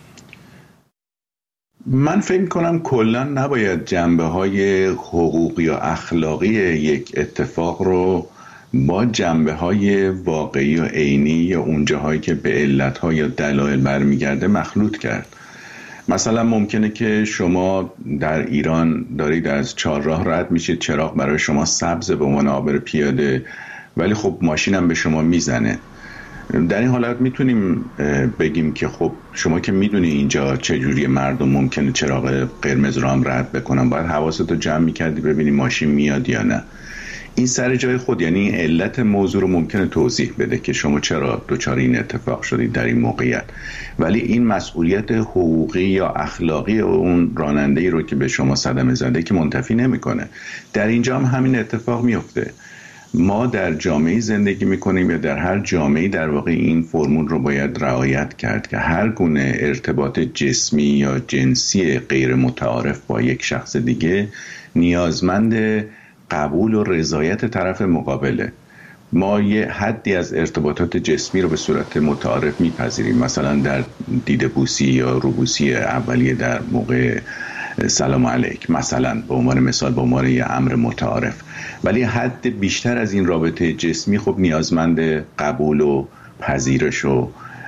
من فکر کنم کلا نباید جنبه‌های حقوقی و اخلاقی یک اتفاق رو با جنبه‌های واقعی و عینی یا اون جاهایی که به علت‌ها یا دلایل برمیگرده مخلوط کرد. مثلا ممکنه که شما در ایران دارید از چهارراه رد میشید، چراغ برای شما سبز به عنوان عابر پیاده، ولی خب ماشینم به شما میزنه. در این حالت میتونیم بگیم که خب شما که میدونی اینجا چجوری مردم ممکنه چراغ قرمز رو هم رد بکنن، باید حواستو جمع میکردی ببینی ماشین میاد یا نه. این سر جای خود، یعنی علت موضوع رو ممکنه توضیح بده که شما چرا دچار این اتفاق شدید در این موقعیت، ولی این مسئولیت حقوقی یا اخلاقی اون راننده‌ای رو که به شما صدمه زده که منتفی نمیکنه. در اینجا هم همین اتفاق میفته. ما در جامعه زندگی میکنیم یا در هر جامعه در واقع این فرمول رو باید رعایت کرد که هر گونه ارتباط جسمی یا جنسی غیر متعارف با یک شخص دیگه نیازمند قبول و رضایت طرف مقابله. ما یه حدی از ارتباطات جسمی رو به صورت متعارف میپذیریم، مثلا در دیده‌بوسی یا روبوسی اولیه در موقع سلام علیک، مثلا به عنوان مثال، به عنوان یه امر متعارف، ولی حد بیشتر از این رابطه جسمی خب نیازمند قبول و پذیرش و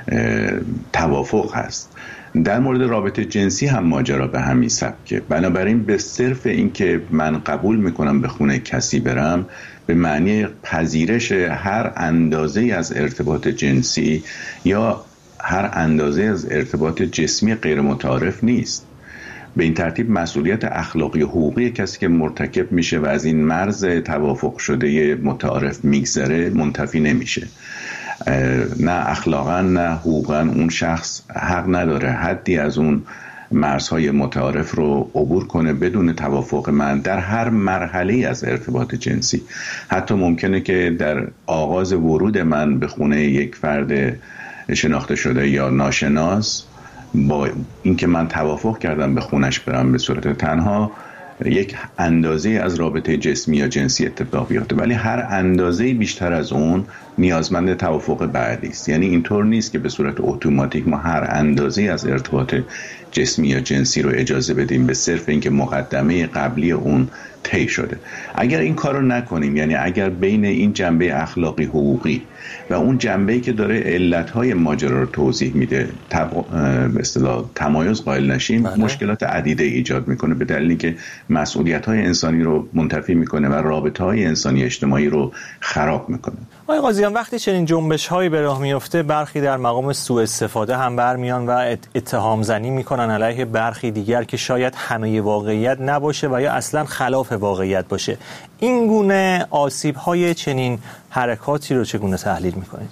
توافق هست. در مورد رابطه جنسی هم ماجرا به همین سبکه. بنابراین به صرف این که من قبول میکنم به خونه کسی برم به معنی پذیرش هر اندازه از ارتباط جنسی یا هر اندازه از ارتباط جسمی غیر متعارف نیست. به این ترتیب مسئولیت اخلاقی و حقوقی کسی که مرتکب میشه و از این مرز توافق شده متعارف میگذره منتفی نمیشه. نه اخلاقا نه حقوقا اون شخص حق نداره حدی از اون مرزهای متعارف رو عبور کنه بدون توافق من در هر مرحله از ارتباط جنسی. حتی ممکنه که در آغاز ورود من به خونه یک فرد شناخته شده یا ناشناس با اینکه من توافق کردم به خونش برم به صورت تنها یک اندازه از رابطه جسمی یا جنسی اتفاق بیفته، ولی هر اندازه بیشتر از اون نیازمند توافق بعدی است. یعنی اینطور نیست که به صورت اتوماتیک ما هر اندازه از ارتباط جسمی یا جنسی رو اجازه بدیم به صرف اینکه مقدمه قبلی اون طی شده. اگر این کارو نکنیم، یعنی اگر بین این جنبه اخلاقی حقوقی و اون جنبه‌ای که داره علت‌های ماجرا رو توضیح میده به اصطلاح تمایز قائل نشیم، مشکلات عدیده ایجاد میکنه به دلیلی که مسئولیت‌های انسانی رو منتفی میکنه و رابطه‌های انسانی اجتماعی رو خراب میکنه. آقای قاضیان، وقتی چنین جنبش‌هایی به راه میفته برخی در مقام سوء استفاده هم برمیان و اتهام زنی میکنن علیه برخی دیگر که شاید همه واقعیت نباشه و یا اصلا خلاف واقعیت باشه. این گونه آسیب‌های چنین حرکاتی رو چگونه تحلیل میکنید؟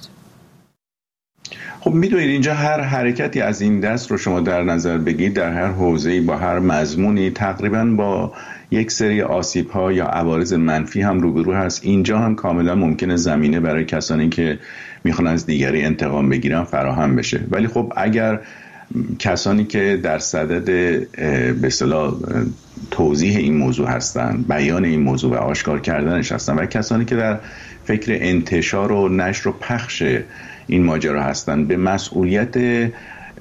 خب میدونید اینجا هر حرکتی از این دست رو شما در نظر بگیرید در هر حوزه‌ای با هر مضمونی تقریباً با یک سری آسیب‌ها یا عوارض منفی هم روبرو هست. اینجا هم کاملا ممکنه زمینه برای کسانی که میخوان از دیگری انتقام بگیرن فراهم بشه. ولی خب اگر کسانی که در صدد به اصطلاح توضیح این موضوع هستن، بیان این موضوع و آشکار کردنش هستن و کسانی که در فکر انتشار و نشر و پخش این ماجرا هستن به مسئولیت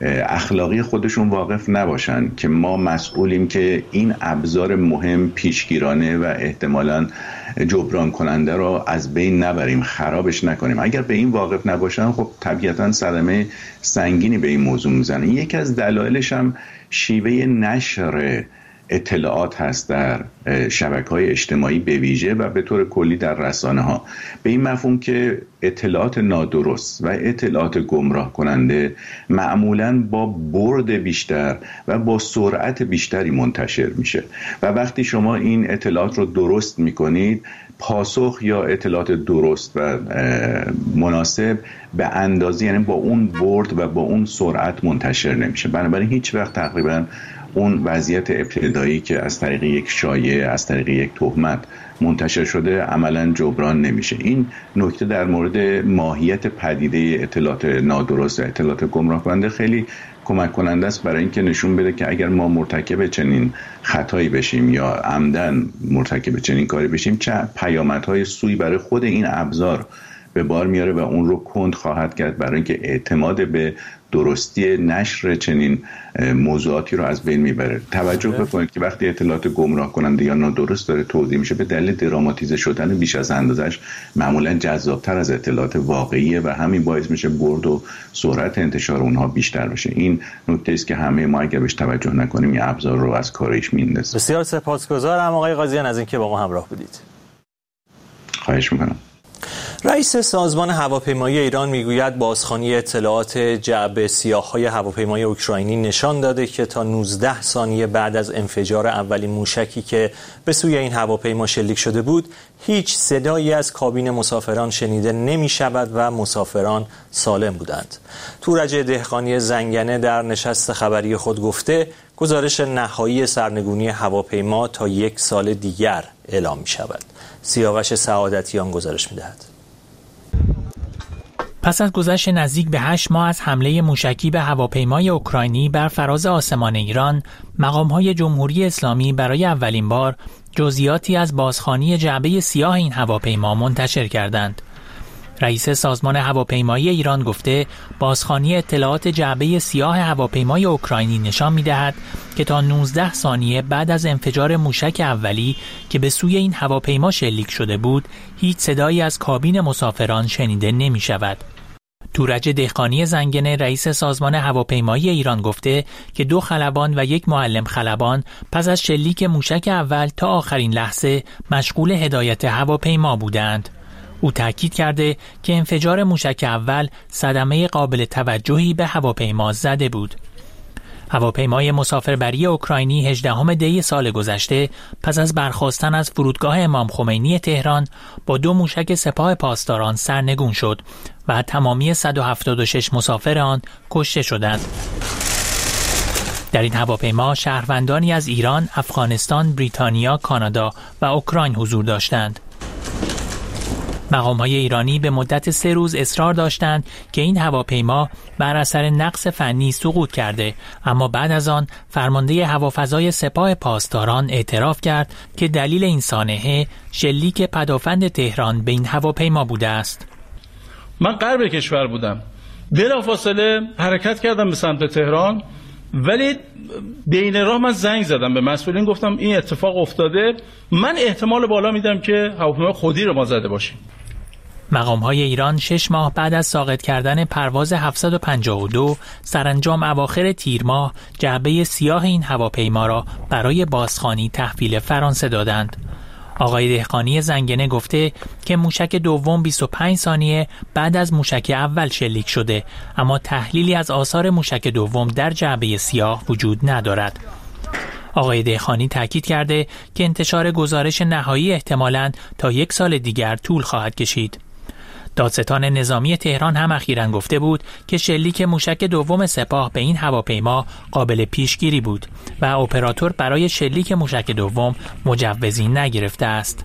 اخلاقی خودشون واقف نباشن که ما مسئولیم که این ابزار مهم پیشگیرانه و احتمالاً جبران کننده رو از بین نبریم، خرابش نکنیم. اگر به این واقف نباشن خب طبیعتاً صدمه سنگینی به این موضوع میزنه. یکی از دلایلش هم شیوه نشر اطلاعات هست در شبکه‌های اجتماعی به ویژه و به طور کلی در رسانه‌ها، به این مفهوم که اطلاعات نادرست و اطلاعات گمراه کننده معمولاً با برد بیشتر و با سرعت بیشتری منتشر میشه و وقتی شما این اطلاعات رو درست میکنید، پاسخ یا اطلاعات درست و مناسب به اندازه، یعنی با اون برد و با اون سرعت منتشر نمیشه. بنابراین هیچ وقت تقریباً اون وضعیت ابتدایی که از طریق یک شایعه، از طریق یک تهمت منتشر شده عملاً جبران نمیشه. این نکته در مورد ماهیت پدیده اطلاعات نادرست و اطلاعات گمراه کننده خیلی کمک کننده است برای اینکه نشون بده که اگر ما مرتکب چنین خطایی بشیم یا عمدن مرتکب چنین کاری بشیم، چه پیامدهای سوی برای خود این ابزار به بار میاره و اون رو کند خواهد کرد، برای اینکه اعتماد به درستی نشر چنین موضوعاتی رو از بین میبره. توجه بکنید که وقتی اطلاعات گمراه کننده یا نادرست داره توزیع میشه، به دلیل دراماتیزه شدن بیش از اندازش معمولا جذابتر از اطلاعات واقعیه و همین باعث میشه برد و سرعت انتشار اونها بیشتر بشه. این نکته است که همه ما اگر بهش توجه نکنیم این ابزار رو از کارش میندازه. بسیار سپاسگزارم آقای قاضیان از اینکه با ما همراه بودید. خواهش میکنم. رئیس سازمان هواپیمایی ایران میگوید بازخوانی اطلاعات جعبه سیاه‌های هواپیمای اوکراینی نشان داده که تا 19 ثانیه بعد از انفجار اولین موشکی که به سوی این هواپیما شلیک شده بود، هیچ صدایی از کابین مسافران شنیده نمی شود و مسافران سالم بودند. تورج دهقانی زنگنه در نشست خبری خود گفته گزارش نهایی سرنگونی هواپیما تا 1 سال دیگر اعلام می شود. سیاوش سعادتیان گزارش می دهد. پس از گذشت نزدیک به 8 ماه از حمله موشکی به هواپیمای اوکراینی بر فراز آسمان ایران، مقام‌های جمهوری اسلامی برای اولین بار جزئیاتی از بازخوانی جعبه سیاه این هواپیما منتشر کردند. رئیس سازمان هواپیمایی ایران گفته بازخوانی اطلاعات جعبه سیاه هواپیمای اوکراینی نشان می‌دهد که تا 19 ثانیه بعد از انفجار موشک اولی که به سوی این هواپیما شلیک شده بود، هیچ صدایی از کابین مسافران شنیده نمی‌شود. تورج دهقانی زنگنه رئیس سازمان هواپیمایی ایران گفته که 2 خلبان و 1 معلم خلبان پس از شلیک موشک اول تا آخرین لحظه مشغول هدایت هواپیما بودند. او تاکید کرده که انفجار موشک اول صدمه قابل توجهی به هواپیما زده بود. هواپیمای مسافربری اوکراینی 18 دی سال گذشته پس از برخاستن از فرودگاه امام خمینی تهران با 2 موشک سپاه پاسداران سرنگون شد و تمامی 176 مسافر آن کشته شدند. در این هواپیما شهروندانی از ایران، افغانستان، بریتانیا، کانادا و اوکراین حضور داشتند. مقام‌های ایرانی به مدت 3 روز اصرار داشتند که این هواپیما بر اثر نقص فنی سقوط کرده، اما بعد از آن فرمانده هوافضای سپاه پاسداران اعتراف کرد که دلیل این سانحه شلیک پدافند تهران به این هواپیما بوده است. من غرب کشور بودم، بلافاصله حرکت کردم به سمت تهران، ولی بین راه من زنگ زدم به مسئولین، گفتم این اتفاق افتاده، من احتمال بالا میدم که هواپیما خودی رو ما زده باشیم. مقام‌های ایران 6 ماه بعد از ساقط کردن پرواز 752 سرانجام اواخر تیر ماه جعبه سیاه این هواپیما را برای بازخوانی تحویل فرانسه دادند. آقای دهقانی زنگنه گفته که موشک دوم 25 ثانیه بعد از موشک اول شلیک شده، اما تحلیلی از آثار موشک دوم در جعبه سیاه وجود ندارد. آقای دهقانی تاکید کرده که انتشار گزارش نهایی احتمالاً تا 1 سال دیگر طول خواهد کشید. دادستان نظامی تهران هم اخیراً گفته بود که شلیک موشک دوم سپاه به این هواپیما قابل پیشگیری بود و اپراتور برای شلیک موشک دوم مجوزی نگرفته است.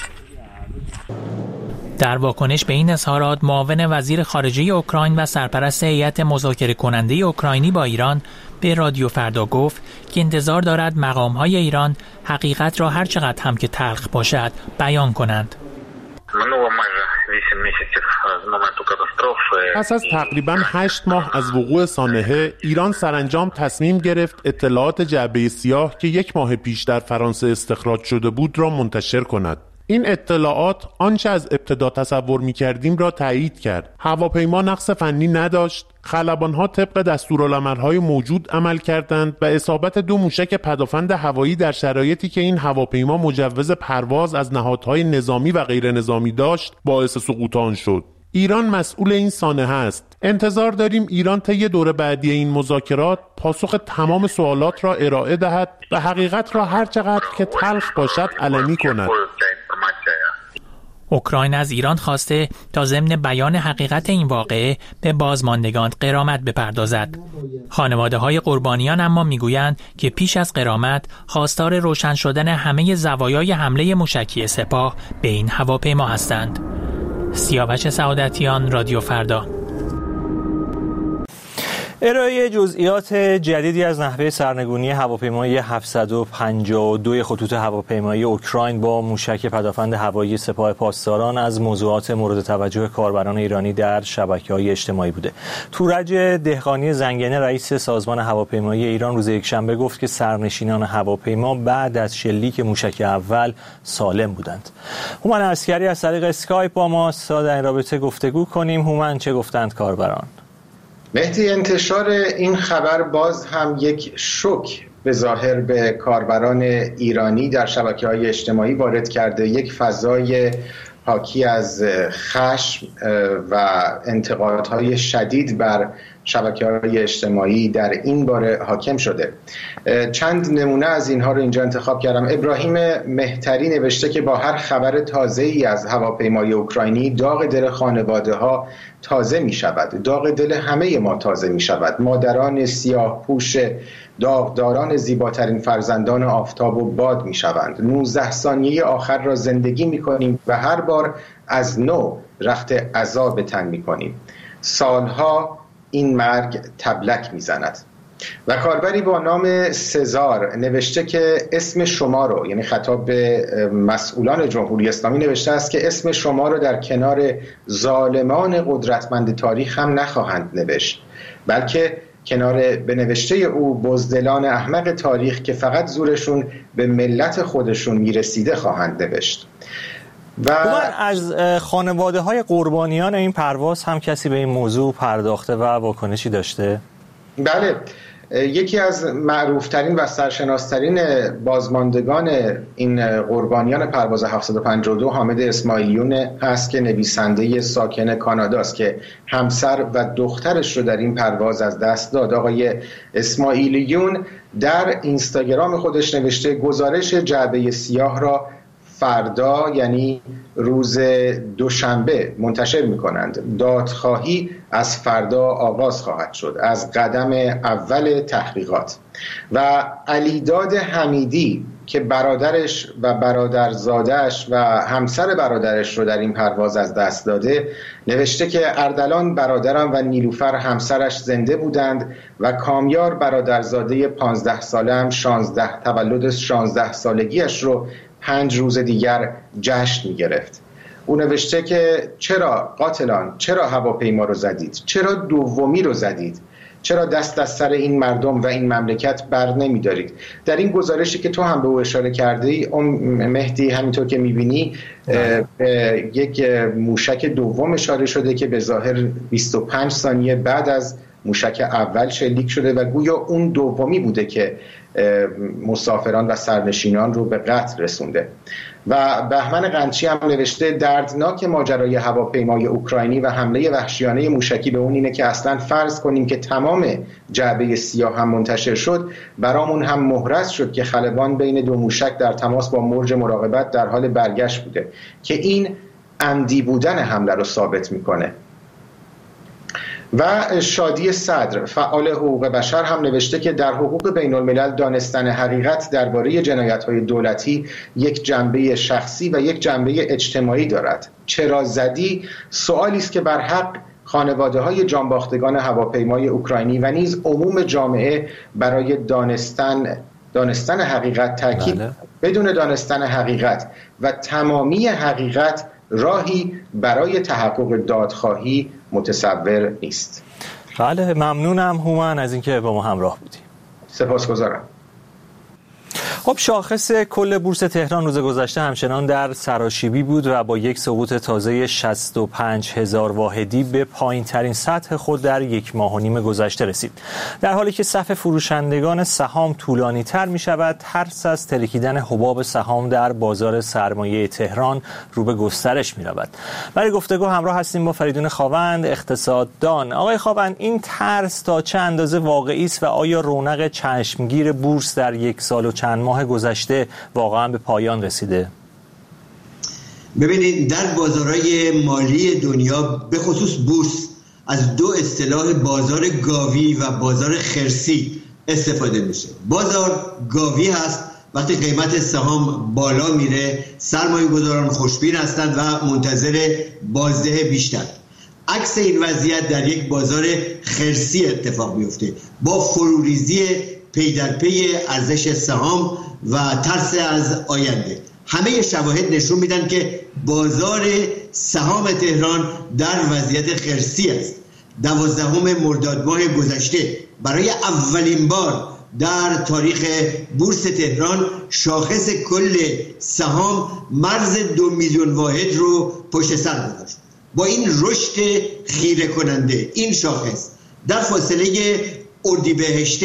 در واکنش به این اظهارات، معاون وزیر خارجه اوکراین و سرپرست هیئت مذاکره کننده اوکراینی با ایران به رادیو فردا گفت که انتظار دارد مقام‌های ایران حقیقت را هر چقدر هم که تلخ باشد بیان کنند. پس از تقریباً 8 ماه از وقوع سانحه، ایران سرانجام تصمیم گرفت اطلاعات جعبه سیاه که 1 ماه پیش در فرانسه استخراج شده بود را منتشر کند. این اطلاعات آنچه از ابتدا تصور می‌کردیم را تایید کرد. هواپیما نقص فنی نداشت، خلبان‌ها طبق دستورالعمل‌های موجود عمل کردند و اصابت 2 موشک پدافند هوایی در شرایطی که این هواپیما مجوز پرواز از نهادهای نظامی و غیر نظامی داشت باعث سقوط آن شد. ایران مسئول این سانحه است. انتظار داریم ایران طی دور بعدی این مذاکرات پاسخ تمام سوالات را ارائه دهد و حقیقت را هر چقدر که تلخ باشد علنی کند. اوکراین از ایران خواسته تا ضمن بیان حقیقت این واقعه به بازماندگان غرامت بپردازد. خانواده‌های قربانیان اما میگویند که پیش از غرامت خواستار روشن شدن همه زوایای حمله موشکی سپاه به این هواپیما هستند. سیاوش سعادتیان، رادیو فردا. ارائه جزئیات جدیدی از نحوه سرنگونی هواپیمای 752 خطوط هواپیمایی اوکراین با موشک پدافند هوایی سپاه پاسداران از موضوعات مورد توجه کاربران ایرانی در شبکه‌های اجتماعی بوده. تورج دهقانی زنگنه رئیس سازمان هواپیمایی ایران روز یکشنبه گفت که سرنشینان هواپیما بعد از شلیک موشک اول سالم بودند. هومن عسکری از طریق اسکایپ با ما در این رابطه گفتگو کنیم. هومن، چه گفتند کاربران؟ مهدی، انتشار این خبر باز هم یک شوک به ظاهر به کاربران ایرانی در شبکه‌های اجتماعی وارد کرده. یک فضای حاکی از خشم و انتقادهای شدید بر شبکه‌های اجتماعی در این باره حاکم شده. چند نمونه از اینها رو اینجا انتخاب کردم. ابراهیم مهتری نوشته که با هر خبر تازه‌ای از هواپیمای اوکراینی داغ دل خانواده‌ها تازه می شود، داغ دل همه ما تازه می شود. مادران سیاه پوش داغداران زیباترین فرزندان آفتاب و باد می شوند. 19 ثانیه آخر را زندگی می کنیم و هر بار از نو رخت عذاب تن می کنیم. سالها این مرگ تبلک می زند. و کاربری با نام سزار نوشته که اسم شما رو، یعنی خطاب به مسئولان جمهوری اسلامی نوشته است که اسم شما رو در کنار ظالمان قدرتمند تاریخ هم نخواهند نوشت، بلکه کنار به نوشته او بزدلان احمق تاریخ که فقط زورشون به ملت خودشون میرسیده خواهند نوشت. و از خانواده‌های قربانیان این پرواز هم کسی به این موضوع پرداخته و واکنشی داشته؟ بله، یکی از معروفترین و سرشناسترین بازماندگان این قربانیان پرواز 752 حامد اسماعیلیون هست که نویسنده ساکن کاناداست که همسر و دخترش رو در این پرواز از دست داد. آقای اسماعیلیون در اینستاگرام خودش نوشته گزارش جعبه سیاه را فردا، یعنی روز دوشنبه منتشر می‌کنند. دادخواهی از فردا آغاز خواهد شد، از قدم اول تحقیقات. و علیداد حمیدی که برادرش و برادرزاده‌اش و همسر برادرش رو در این پرواز از دست داده نوشته که اردلان برادرم و نیلوفر همسرش زنده بودند و کامیار برادرزاده 15 ساله هم تولد 16 سالگیش رو 5 روز دیگر جشن می گرفت. او نوشته که چرا قاتلان، چرا هواپیما رو زدید، چرا دومی رو زدید، چرا دست از سر این مردم و این مملکت بر نمی دارید. در این گزارشی که تو هم به او اشاره کرده ای مهدی، همینطور که می بینی یک موشک دوم اشاره شده که به ظاهر 25 ثانیه بعد از موشک اول شلیک شده و گویا اون دومی بوده که مسافران و سرنشینان رو به قتل رسونده. و بهمن قنچی هم نوشته دردناک ماجرای هواپیمای اوکراینی و حمله وحشیانه موشکی به اون اینه که اصلا فرض کنیم که تمام جعبه سیاه هم منتشر شد، برامون هم محرز شد که خلبان بین 2 موشک در تماس با موج مراقبت در حال برگشت بوده که این عمدی بودن حمله رو ثابت میکنه. و شادی صدر فعال حقوق بشر هم نوشته که در حقوق بین الملل دانستن حقیقت درباره جنایت‌های دولتی یک جنبه شخصی و یک جنبه اجتماعی دارد. چرا زدی؟ سوالی است که بر حق خانواده‌های جانباختگان هواپیمای اوکراینی و نیز عموم جامعه برای دانستن حقیقت تاکید بدون دانستن حقیقت و تمامی حقیقت راهی برای تحقق دادخواهی متصور نیست. بله، ممنونم هومن از اینکه با ما همراه بودی. سپاسگزارم. خب شاخص کل بورس تهران روز گذشته همچنان در سراشیبی بود و با یک سقوط تازه 65,000 واحدی به پایین ترین سطح خود در یک ماه و نیم گذشته رسید. در حالی که صف فروشندگان سهام طولانی تر می شود، ترس از ترکیدن حباب سهام در بازار سرمایه تهران رو به گسترش می رود. برای گفتگو همراه هستیم با فریدون خاوند، اقتصاددان. آقای خاوند، این ترس تا چه اندازه واقعی است و آیا رونق چشمگیر بورس در یک سال و چند ماه گذشته واقعا به پایان رسیده؟ ببینید، در بازارهای مالی دنیا به خصوص بورس از دو اصطلاح بازار گاوی و بازار خرسی استفاده میشه. بازار گاوی هست وقتی قیمت سهام بالا میره، سرمایه گذاران خوشبین هستند و منتظر بازده بیشتر. عکس این وضعیت در یک بازار خرسی اتفاق میفته با فروریزی پی در پی ارزش سهام و ترس از آینده. همه شواهد نشون میدن که بازار سهام تهران در وضعیت خرسی است. 12 مرداد ماه گذشته برای اولین بار در تاریخ بورس تهران شاخص کل سهام مرز 2 میلیون واحد رو پشت سر گذاشت. با این رشد خیره کننده این شاخص در فاصله اردیبهشت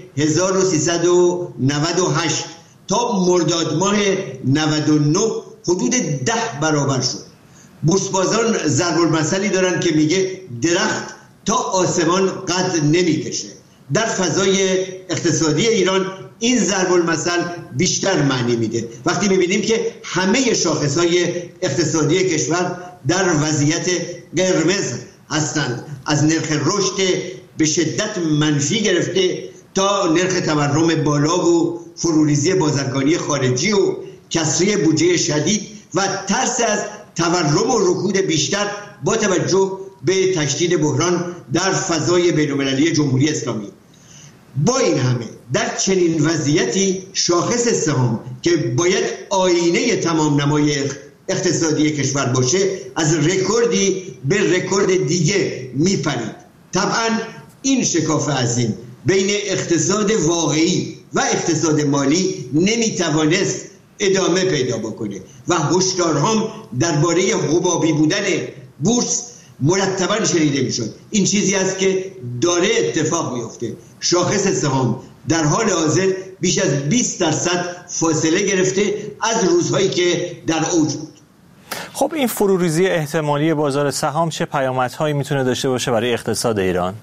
1398 تا مرداد ماه 99 حدود 10 برابر شد. بورسبازان ضرب المثلی دارن که میگه درخت تا آسمان قد نمیکشه. در فضای اقتصادی ایران این ضرب المثل بیشتر معنی میده وقتی میبینیم که همه شاخصهای اقتصادی کشور در وضعیت قرمز هستند، از نرخ رشد به شدت منفی گرفته تا نرخ تورم بالا و فروریزی بازرگانی خارجی و کسری بودجه شدید و ترس از تورم و رکود بیشتر با توجه به تشدید بحران در فضای بین‌المللی جمهوری اسلامی. با این همه در چنین وضعیتی شاخص سهام که باید آینه تمام نمای اقتصادی کشور باشه از رکوردی به رکورد دیگه میپرید. طبعا این شکاف عظیم بین اقتصاد واقعی و اقتصاد مالی نمیتوانست ادامه پیدا بکنه و هشدارهام درباره حبابی بودن بورس مرتبا شنیده میشد. این چیزی است که داره اتفاق میفته. شاخص سهام در حال حاضر بیش از 20% فاصله گرفته از روزهایی که در اوج بود. خب این فروریزی احتمالی بازار سهام چه پیامدهایی میتونه داشته باشه برای اقتصاد ایران؟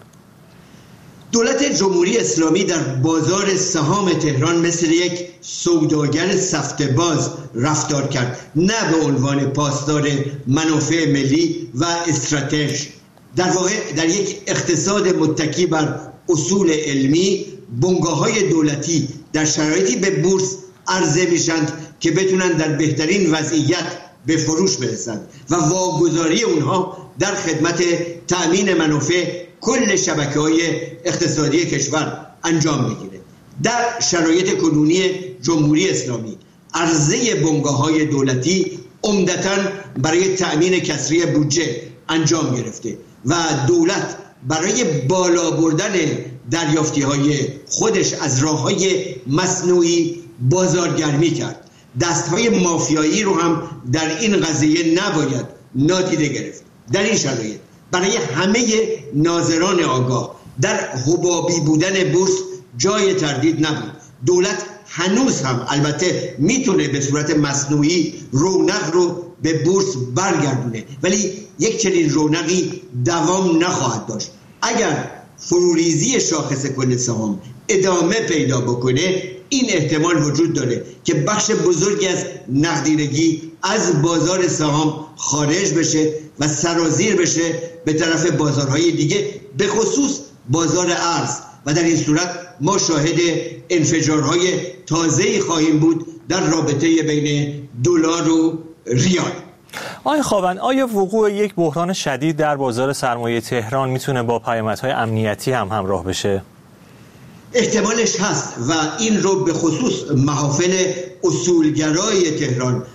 دولت جمهوری اسلامی در بازار سهام تهران مثل یک سوداگر سفته باز رفتار کرد، نه به عنوان پاسدار منافع ملی و استراتژ. در واقع در یک اقتصاد متکی بر اصول علمی، بنگاه‌های دولتی در شرایطی به بورس عرضه میشند که بتونن در بهترین وضعیت به فروش برسند و واگذاری اونها در خدمت تأمین منافع کل شبکه‌های اقتصادی کشور انجام بگیره. در شرایط کنونی جمهوری اسلامی عرضه بنگاه‌های دولتی عمدتاً برای تأمین کسری بودجه انجام گرفته و دولت برای بالا بردن دریافتی‌های خودش از راه‌های مصنوعی بازارگرمی کرد. دست‌های مافیایی رو هم در این قضیه نباید نادیده گرفت. در این شرایط برای همه ناظران آگاه در حبابی بودن بورس جای تردید نبود. دولت هنوز هم البته میتونه به صورت مصنوعی رونق رو به بورس برگردونه، ولی یک چنین رونقی دوام نخواهد داشت. اگر فروریزی شاخص کل سهام ادامه پیدا بکنه، این احتمال وجود داره که بخش بزرگی از نقدینگی از بازار سهام خارج بشه و سرازیر بشه به طرف بازارهای دیگه، به خصوص بازار ارز، و در این صورت ما شاهد انفجارهای تازه‌ای خواهیم بود در رابطه بین دلار و ریال. آقای خاوند، آیا وقوع یک بحران شدید در بازار سرمایه تهران میتونه با پیامدهای امنیتی هم همراه بشه؟ احتمالش هست و این رو به خصوص محافل اصولگرای تهران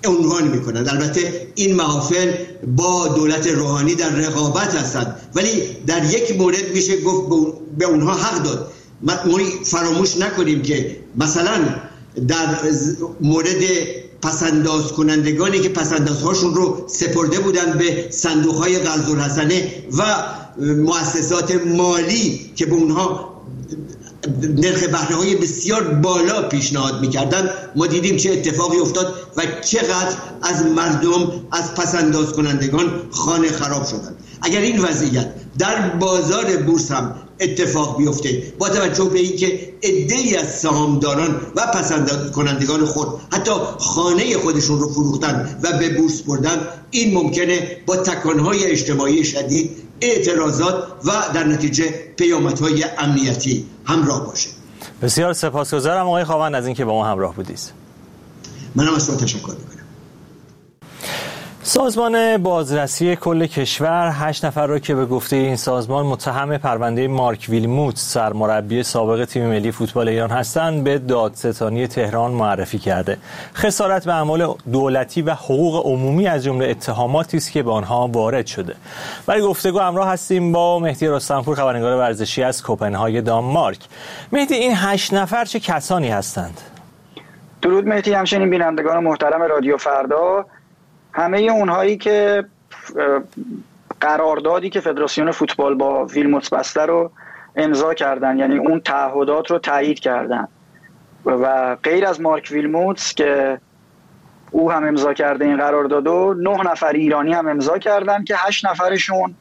عنوان میکنند. البته این محافل با دولت روحانی در رقابت هستند، ولی در یک مورد میشه گفت به اونها حق داد. ما فراموش نکنیم که مثلا در مورد پسنداز کنندگانی که پسندازهاشون رو سپرده بودن به صندوقهای قرض‌الحسنه و مؤسسات مالی که به اونها نرخ بهره‌های بسیار بالا پیشنهاد می‌کردند، ما دیدیم چه اتفاقی افتاد و چقدر از مردم، از پسنداز کنندگان خانه خراب شدند. اگر این وضعیت در بازار بورس هم اتفاق بیفته، با توجه به اینکه عده‌ای از سهامداران و پسنداز کنندگان خود حتی خانه خودشون رو فروختن و به بورس بردن، این ممکنه با تکانهای اجتماعی شدید، اعتراضات و در نتیجه پیامدهای امنیتی همراه باشه. بسیار سپاسگزارم آقای خاوند از اینکه با ما همراه بودید. منم از شما تشکر می‌کنم. سازمان بازرسی کل کشور 8 نفر را که به گفته این سازمان متهم پرونده مارک ویلموت سرمربی سابق تیم ملی فوتبال ایران هستند به دادستانی تهران معرفی کرده. خسارت به اموال دولتی و حقوق عمومی از جمله اتهاماتی است که به آنها وارد شده. برای گفتگو همراه هستیم با مهدی رستمپور، خبرنگار ورزشی از کوپنهاگ دانمارک. مهدی، این 8 نفر چه کسانی هستند؟ درود مهدی، همچنین بینندگان محترم رادیو فردا. همه اونهایی که قراردادی که فدراسیون فوتبال با ویلموتس بسته رو امضا کردن، یعنی اون تعهدات رو تایید کردن، و غیر از مارک ویلموتس که او هم امضا کرده این قراردادو، 9 نفر ایرانی هم امضا کردن که 8 نفرشون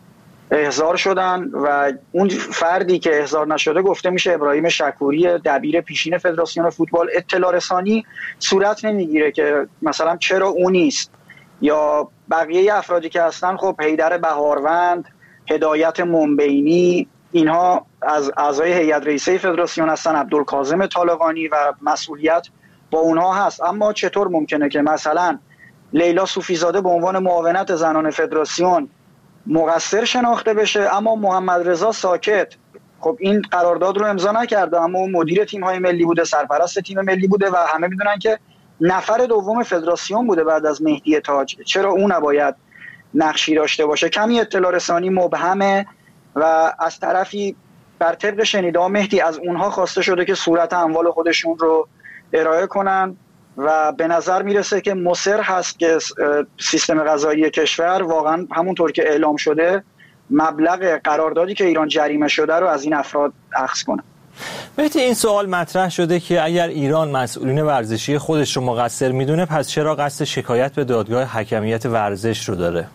احضار شدن و اون فردی که احضار نشده گفته میشه ابراهیم شکوری، دبیر پیشین فدراسیون فوتبال. اطلاع رسانی صورت نمیگیره که مثلا چرا اون نیست، یا بقیه افرادی که هستن. خب حیدر بهاروند، هدایت منبینی، اینها از اعضای هیئت رئیسه فدراسیون هستن، عبدالکاظم طالقانی، و مسئولیت با اونها هست. اما چطور ممکنه که مثلا لیلا صوفیزاده به عنوان معاونت زنان فدراسیون مقصر شناخته بشه اما محمد رضا ساکت؟ خب این قرارداد رو امضا نکرده، اما اون مدیر تیم‌های ملی بوده، سرپرست تیم ملی بوده و همه میدونن که نفر دوم فدراسیون بوده بعد از مهدی تاج. چرا اون نباید نقشی داشته باشه؟ کمی اطلاع رسانی مبهمه و از طرفی بر طبق شنیده‌ها مهدی از اونها خواسته شده که صورت اموال خودشون رو ارائه کنن و به نظر میرسه که مصر هست که سیستم قضایی کشور واقعا همونطور که اعلام شده مبلغ قراردادی که ایران جریمه شده رو از این افراد اخذ کنه. مهدی، این سوال مطرح شده که اگر ایران مسئولین ورزشی خودش رو مقصر میدونه، پس چرا قصد شکایت به دادگاه حکمیت ورزش رو داره؟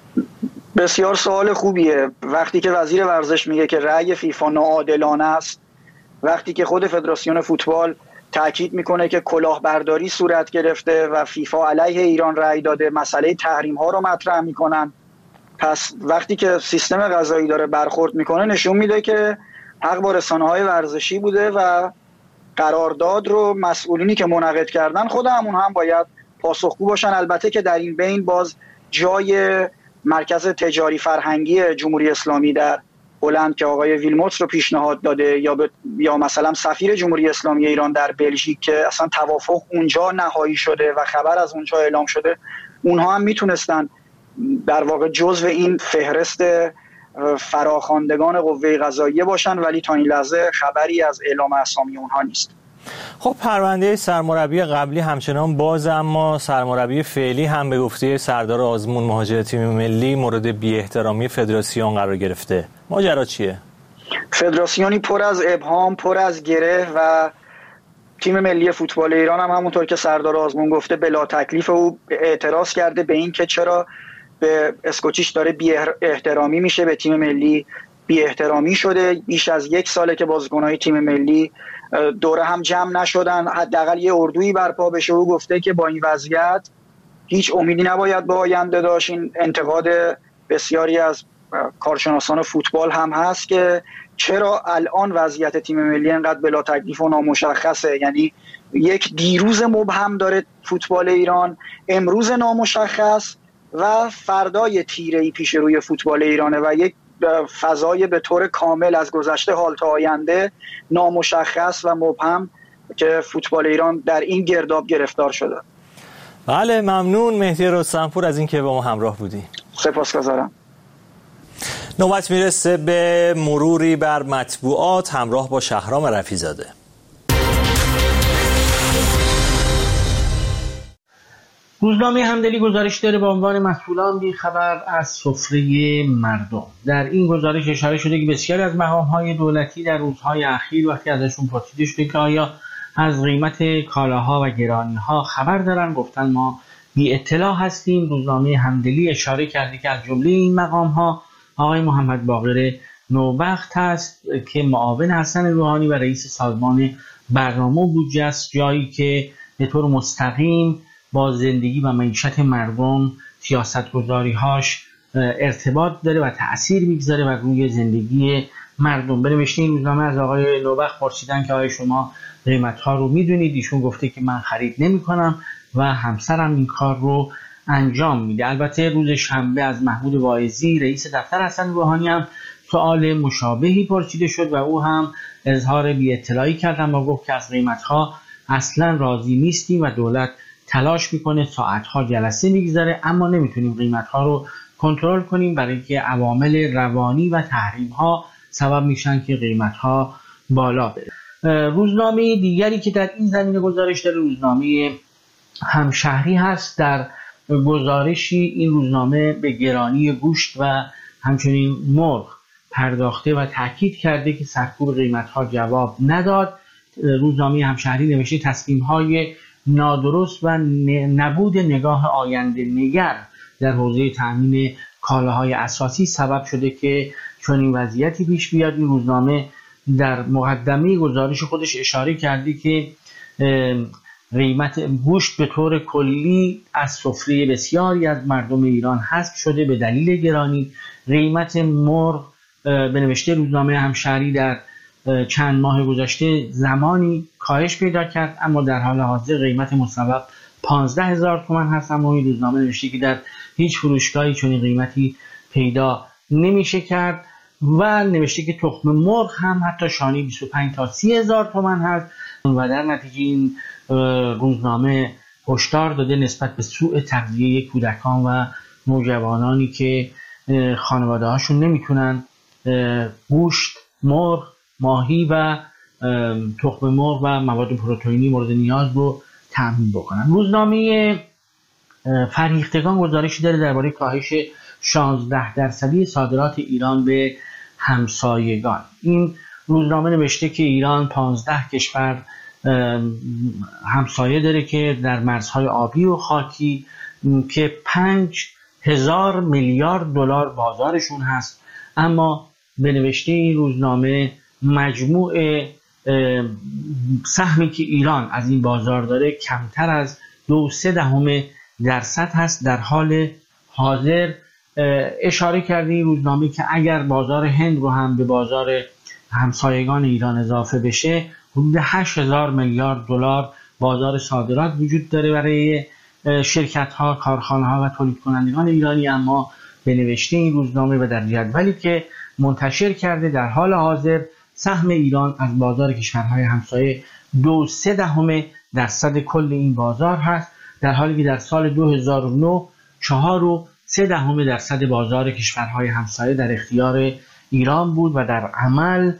بسیار سوال خوبیه. وقتی که وزیر ورزش میگه که رأی فیفا ناعادلانه است، وقتی که خود فدراسیون فوتبال تاکید میکنه که کلاهبرداری صورت گرفته و فیفا علیه ایران رأی داده، مسئله تحریم ها رو مطرح میکنن، پس وقتی که سیستم قضایی داره برخورد میکنه نشون میده که حق با رسانه‌های ورزشی بوده و قرارداد رو مسئولینی که منعقد کردن خود همون هم باید پاسخگو باشن. البته که در این بین باز جای مرکز تجاری فرهنگی جمهوری اسلامی در هلند که آقای ویلموتس رو پیشنهاد داده یا مثلا سفیر جمهوری اسلامی ایران در بلژیک که اصلا توافق اونجا نهایی شده و خبر از اونجا اعلام شده، اونها هم میتونستن در واقع جزو این فهرست فراخواندگان قوه قضاییه باشن، ولی تا این لحظه خبری از اعلام اسامی اونها نیست. خب پرونده سرمربی قبلی همچنان باز، اما سرمربی فعلی هم به گفته سردار آزمون مهاجر تیم ملی مورد بی‌احترامی فدراسیون قرار گرفته. ماجرا چیه؟ فدراسیونی پر از ابهام، پر از گره و تیم ملی فوتبال ایران هم همونطور که سردار آزمون گفته بلا تکلیف او اعتراض کرده به این که چرا به اسکوچیش داره بی احترامی میشه، به تیم ملی بی احترامی شده. بیش از 1 ساله که بازیکن‌های تیم ملی دوره هم جمع نشدن، حداقل یه اردویی برپا بشه. او گفته که با این وضعیت هیچ امیدی نباید به آینده داشت. این انتقاد بسیاری از کارشناسان فوتبال هم هست که چرا الان وضعیت تیم ملی انقدر بلا تکلیف و نامشخصه، یعنی یک دیروز مبهم داره فوتبال ایران، امروز نامشخص و فردای تیره‌ای پیش روی فوتبال ایرانه و یک فضای به طور کامل از گذشته حال تا آینده نامشخص و مبهم که فوتبال ایران در این گرداب گرفتار شده. بله ممنون مهدی رستمپور از اینکه با ما همراه بودی. سپاسگزارم. نوبت میرسه به مروری بر مطبوعات همراه با شهرام رفیع‌زاده. روزنامه همدلی گزارش داره با عنوان مسئولان بی‌خبر از سفره مردم. در این گزارش اشاره شده که بسیاری از مقام‌های دولتی در روزهای اخیر وقتی ازشون پرسیده شده که آیا از قیمت کالاها و گرانی‌ها خبر دارن، گفتن ما بی اطلاع هستیم. روزنامه همدلی اشاره کرده که از جمله این مقام‌ها آقای محمد باقر نوبخت هست که معاون حسن روحانی و رئیس سازمان برنامه و بودجه است، جایی که به طور مستقیم با زندگی و معیشت مردم سیاست‌گذاری‌هاش ارتباط داره و تأثیر میگذاره و روی زندگی مردم. به نوشته این روزنامه از آقای نوبخت پرسیدن که آیا شما قیمت‌ها رو میدونید؟ ایشون گفته که من خرید نمی‌کنم و همسرم این کار رو انجام میده. البته روز شنبه از محمود واعظی رئیس دفتر حسن روحانی هم سوال مشابهی پرسیده شد و او هم اظهار بی اطلاعی کرد، اما گفت که از قیمت‌ها اصلا راضی نیستیم و دولت تلاش میکنه، ساعت‌ها جلسه میگذاره اما نمیتونیم قیمت‌ها رو کنترل کنیم برای اینکه عوامل روانی و تحریم‌ها سبب میشن که قیمت‌ها بالا بره. روزنامه دیگری که در این زمینه گزارش داره روزنامه همشهری هست. در گزارشی این روزنامه به گرانی گوشت و همچنین مرغ پرداخته و تاکید کرده که سرکوب قیمت‌ها جواب نداد. روزنامه همشهری نوشته تصمیم‌های نادرست و نبود نگاه آینده نگر در حوزه تامین کالاهای اساسی سبب شده که چنین وضعیتی پیش بیاد. این روزنامه در مقدمه گزارش خودش اشاره کرده که قیمت گوشت به طور کلی از سفره بسیاری از مردم ایران حذف شده به دلیل گرانی. قیمت مرغ به نوشته روزنامه همشهری در چند ماه گذشته زمانی کاهش پیدا کرد، اما در حال حاضر قیمت مصوب 15,000 تومان هست. اما این روزنامه نوشته که در هیچ فروشگاهی چنین قیمتی پیدا نمیشه کرد و نوشته که تخم مرغ هم حتی شانه 25 تا 30,000 تومان هست و در نتیجه این روزنامه هشدار داده نسبت به سوء تغذیه کودکان و نوجوانانی که خانواده هاشون نمیتونن گوشت، مرغ، ماهی و تخم مرغ و مواد پروتئینی مورد نیاز رو تامین بکنن. روزنامه فرهیختگان گزارشی داره درباره کاهش 16% صادرات ایران به همسایگان. این روزنامه نوشته که ایران 15 کشور همسایه داره که در مرزهای آبی و خاکی که 5,000 میلیارد دلار بازارشون هست، اما به نوشته این روزنامه مجموع سهمی که ایران از این بازار داره کمتر از 2.3% هست. در حال حاضر اشاره کرده این روزنامه که اگر بازار هند رو هم به بازار همسایگان ایران اضافه بشه حدود 8,000 میلیارد دلار بازار صادرات وجود داره برای شرکت‌ها، کارخانه‌ها و تولید کنندگان ایرانی. اما به نوشته این روزنامه و در جدولی که منتشر کرده در حال حاضر سهم ایران از بازار کشورهای همسایه 2.3% کل این بازار هست، در حالی که در سال 2009 4.3% بازار کشورهای همسایه در اختیار ایران بود و در عمل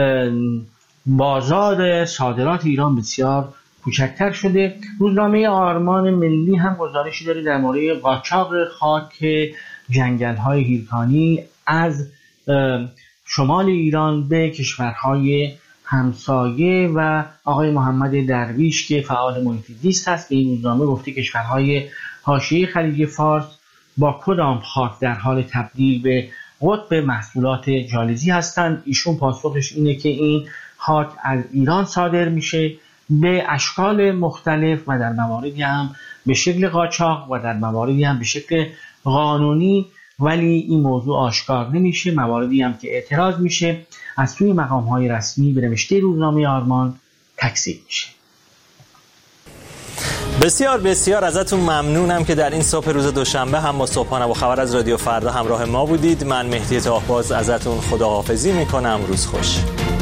بازار صادرات ایران بسیار کوچکتر شده. روزنامه آرمان ملی هم گزارشی داره در مورد قاچاق خاک جنگل‌های هیرکانی از شمال ایران به کشورهای همسایه و آقای محمد درویش که فعال محیط زیست هست به این روزنامه گفته کشورهای حاشیه خلیج فارس با کدام خاک در حال تبدیل به قطب محصولات جالزی هستند. ایشون پاسخش اینه که این خاک از ایران صادر میشه به اشکال مختلف و در مواردی هم به شکل قاچاق و در مواردی هم به شکل قانونی، ولی این موضوع آشکار نمیشه. مواردی هم که اعتراض میشه از سوی مقام‌های رسمی به نوشته روزنامه آرمان تکذیب میشه. بسیار بسیار ازتون ممنونم که در این صبح روز دوشنبه هم با صبحانه و خبر از رادیو فردا همراه ما بودید. من مهدی طاهباز ازتون خداحافظی میکنم. روز خوش.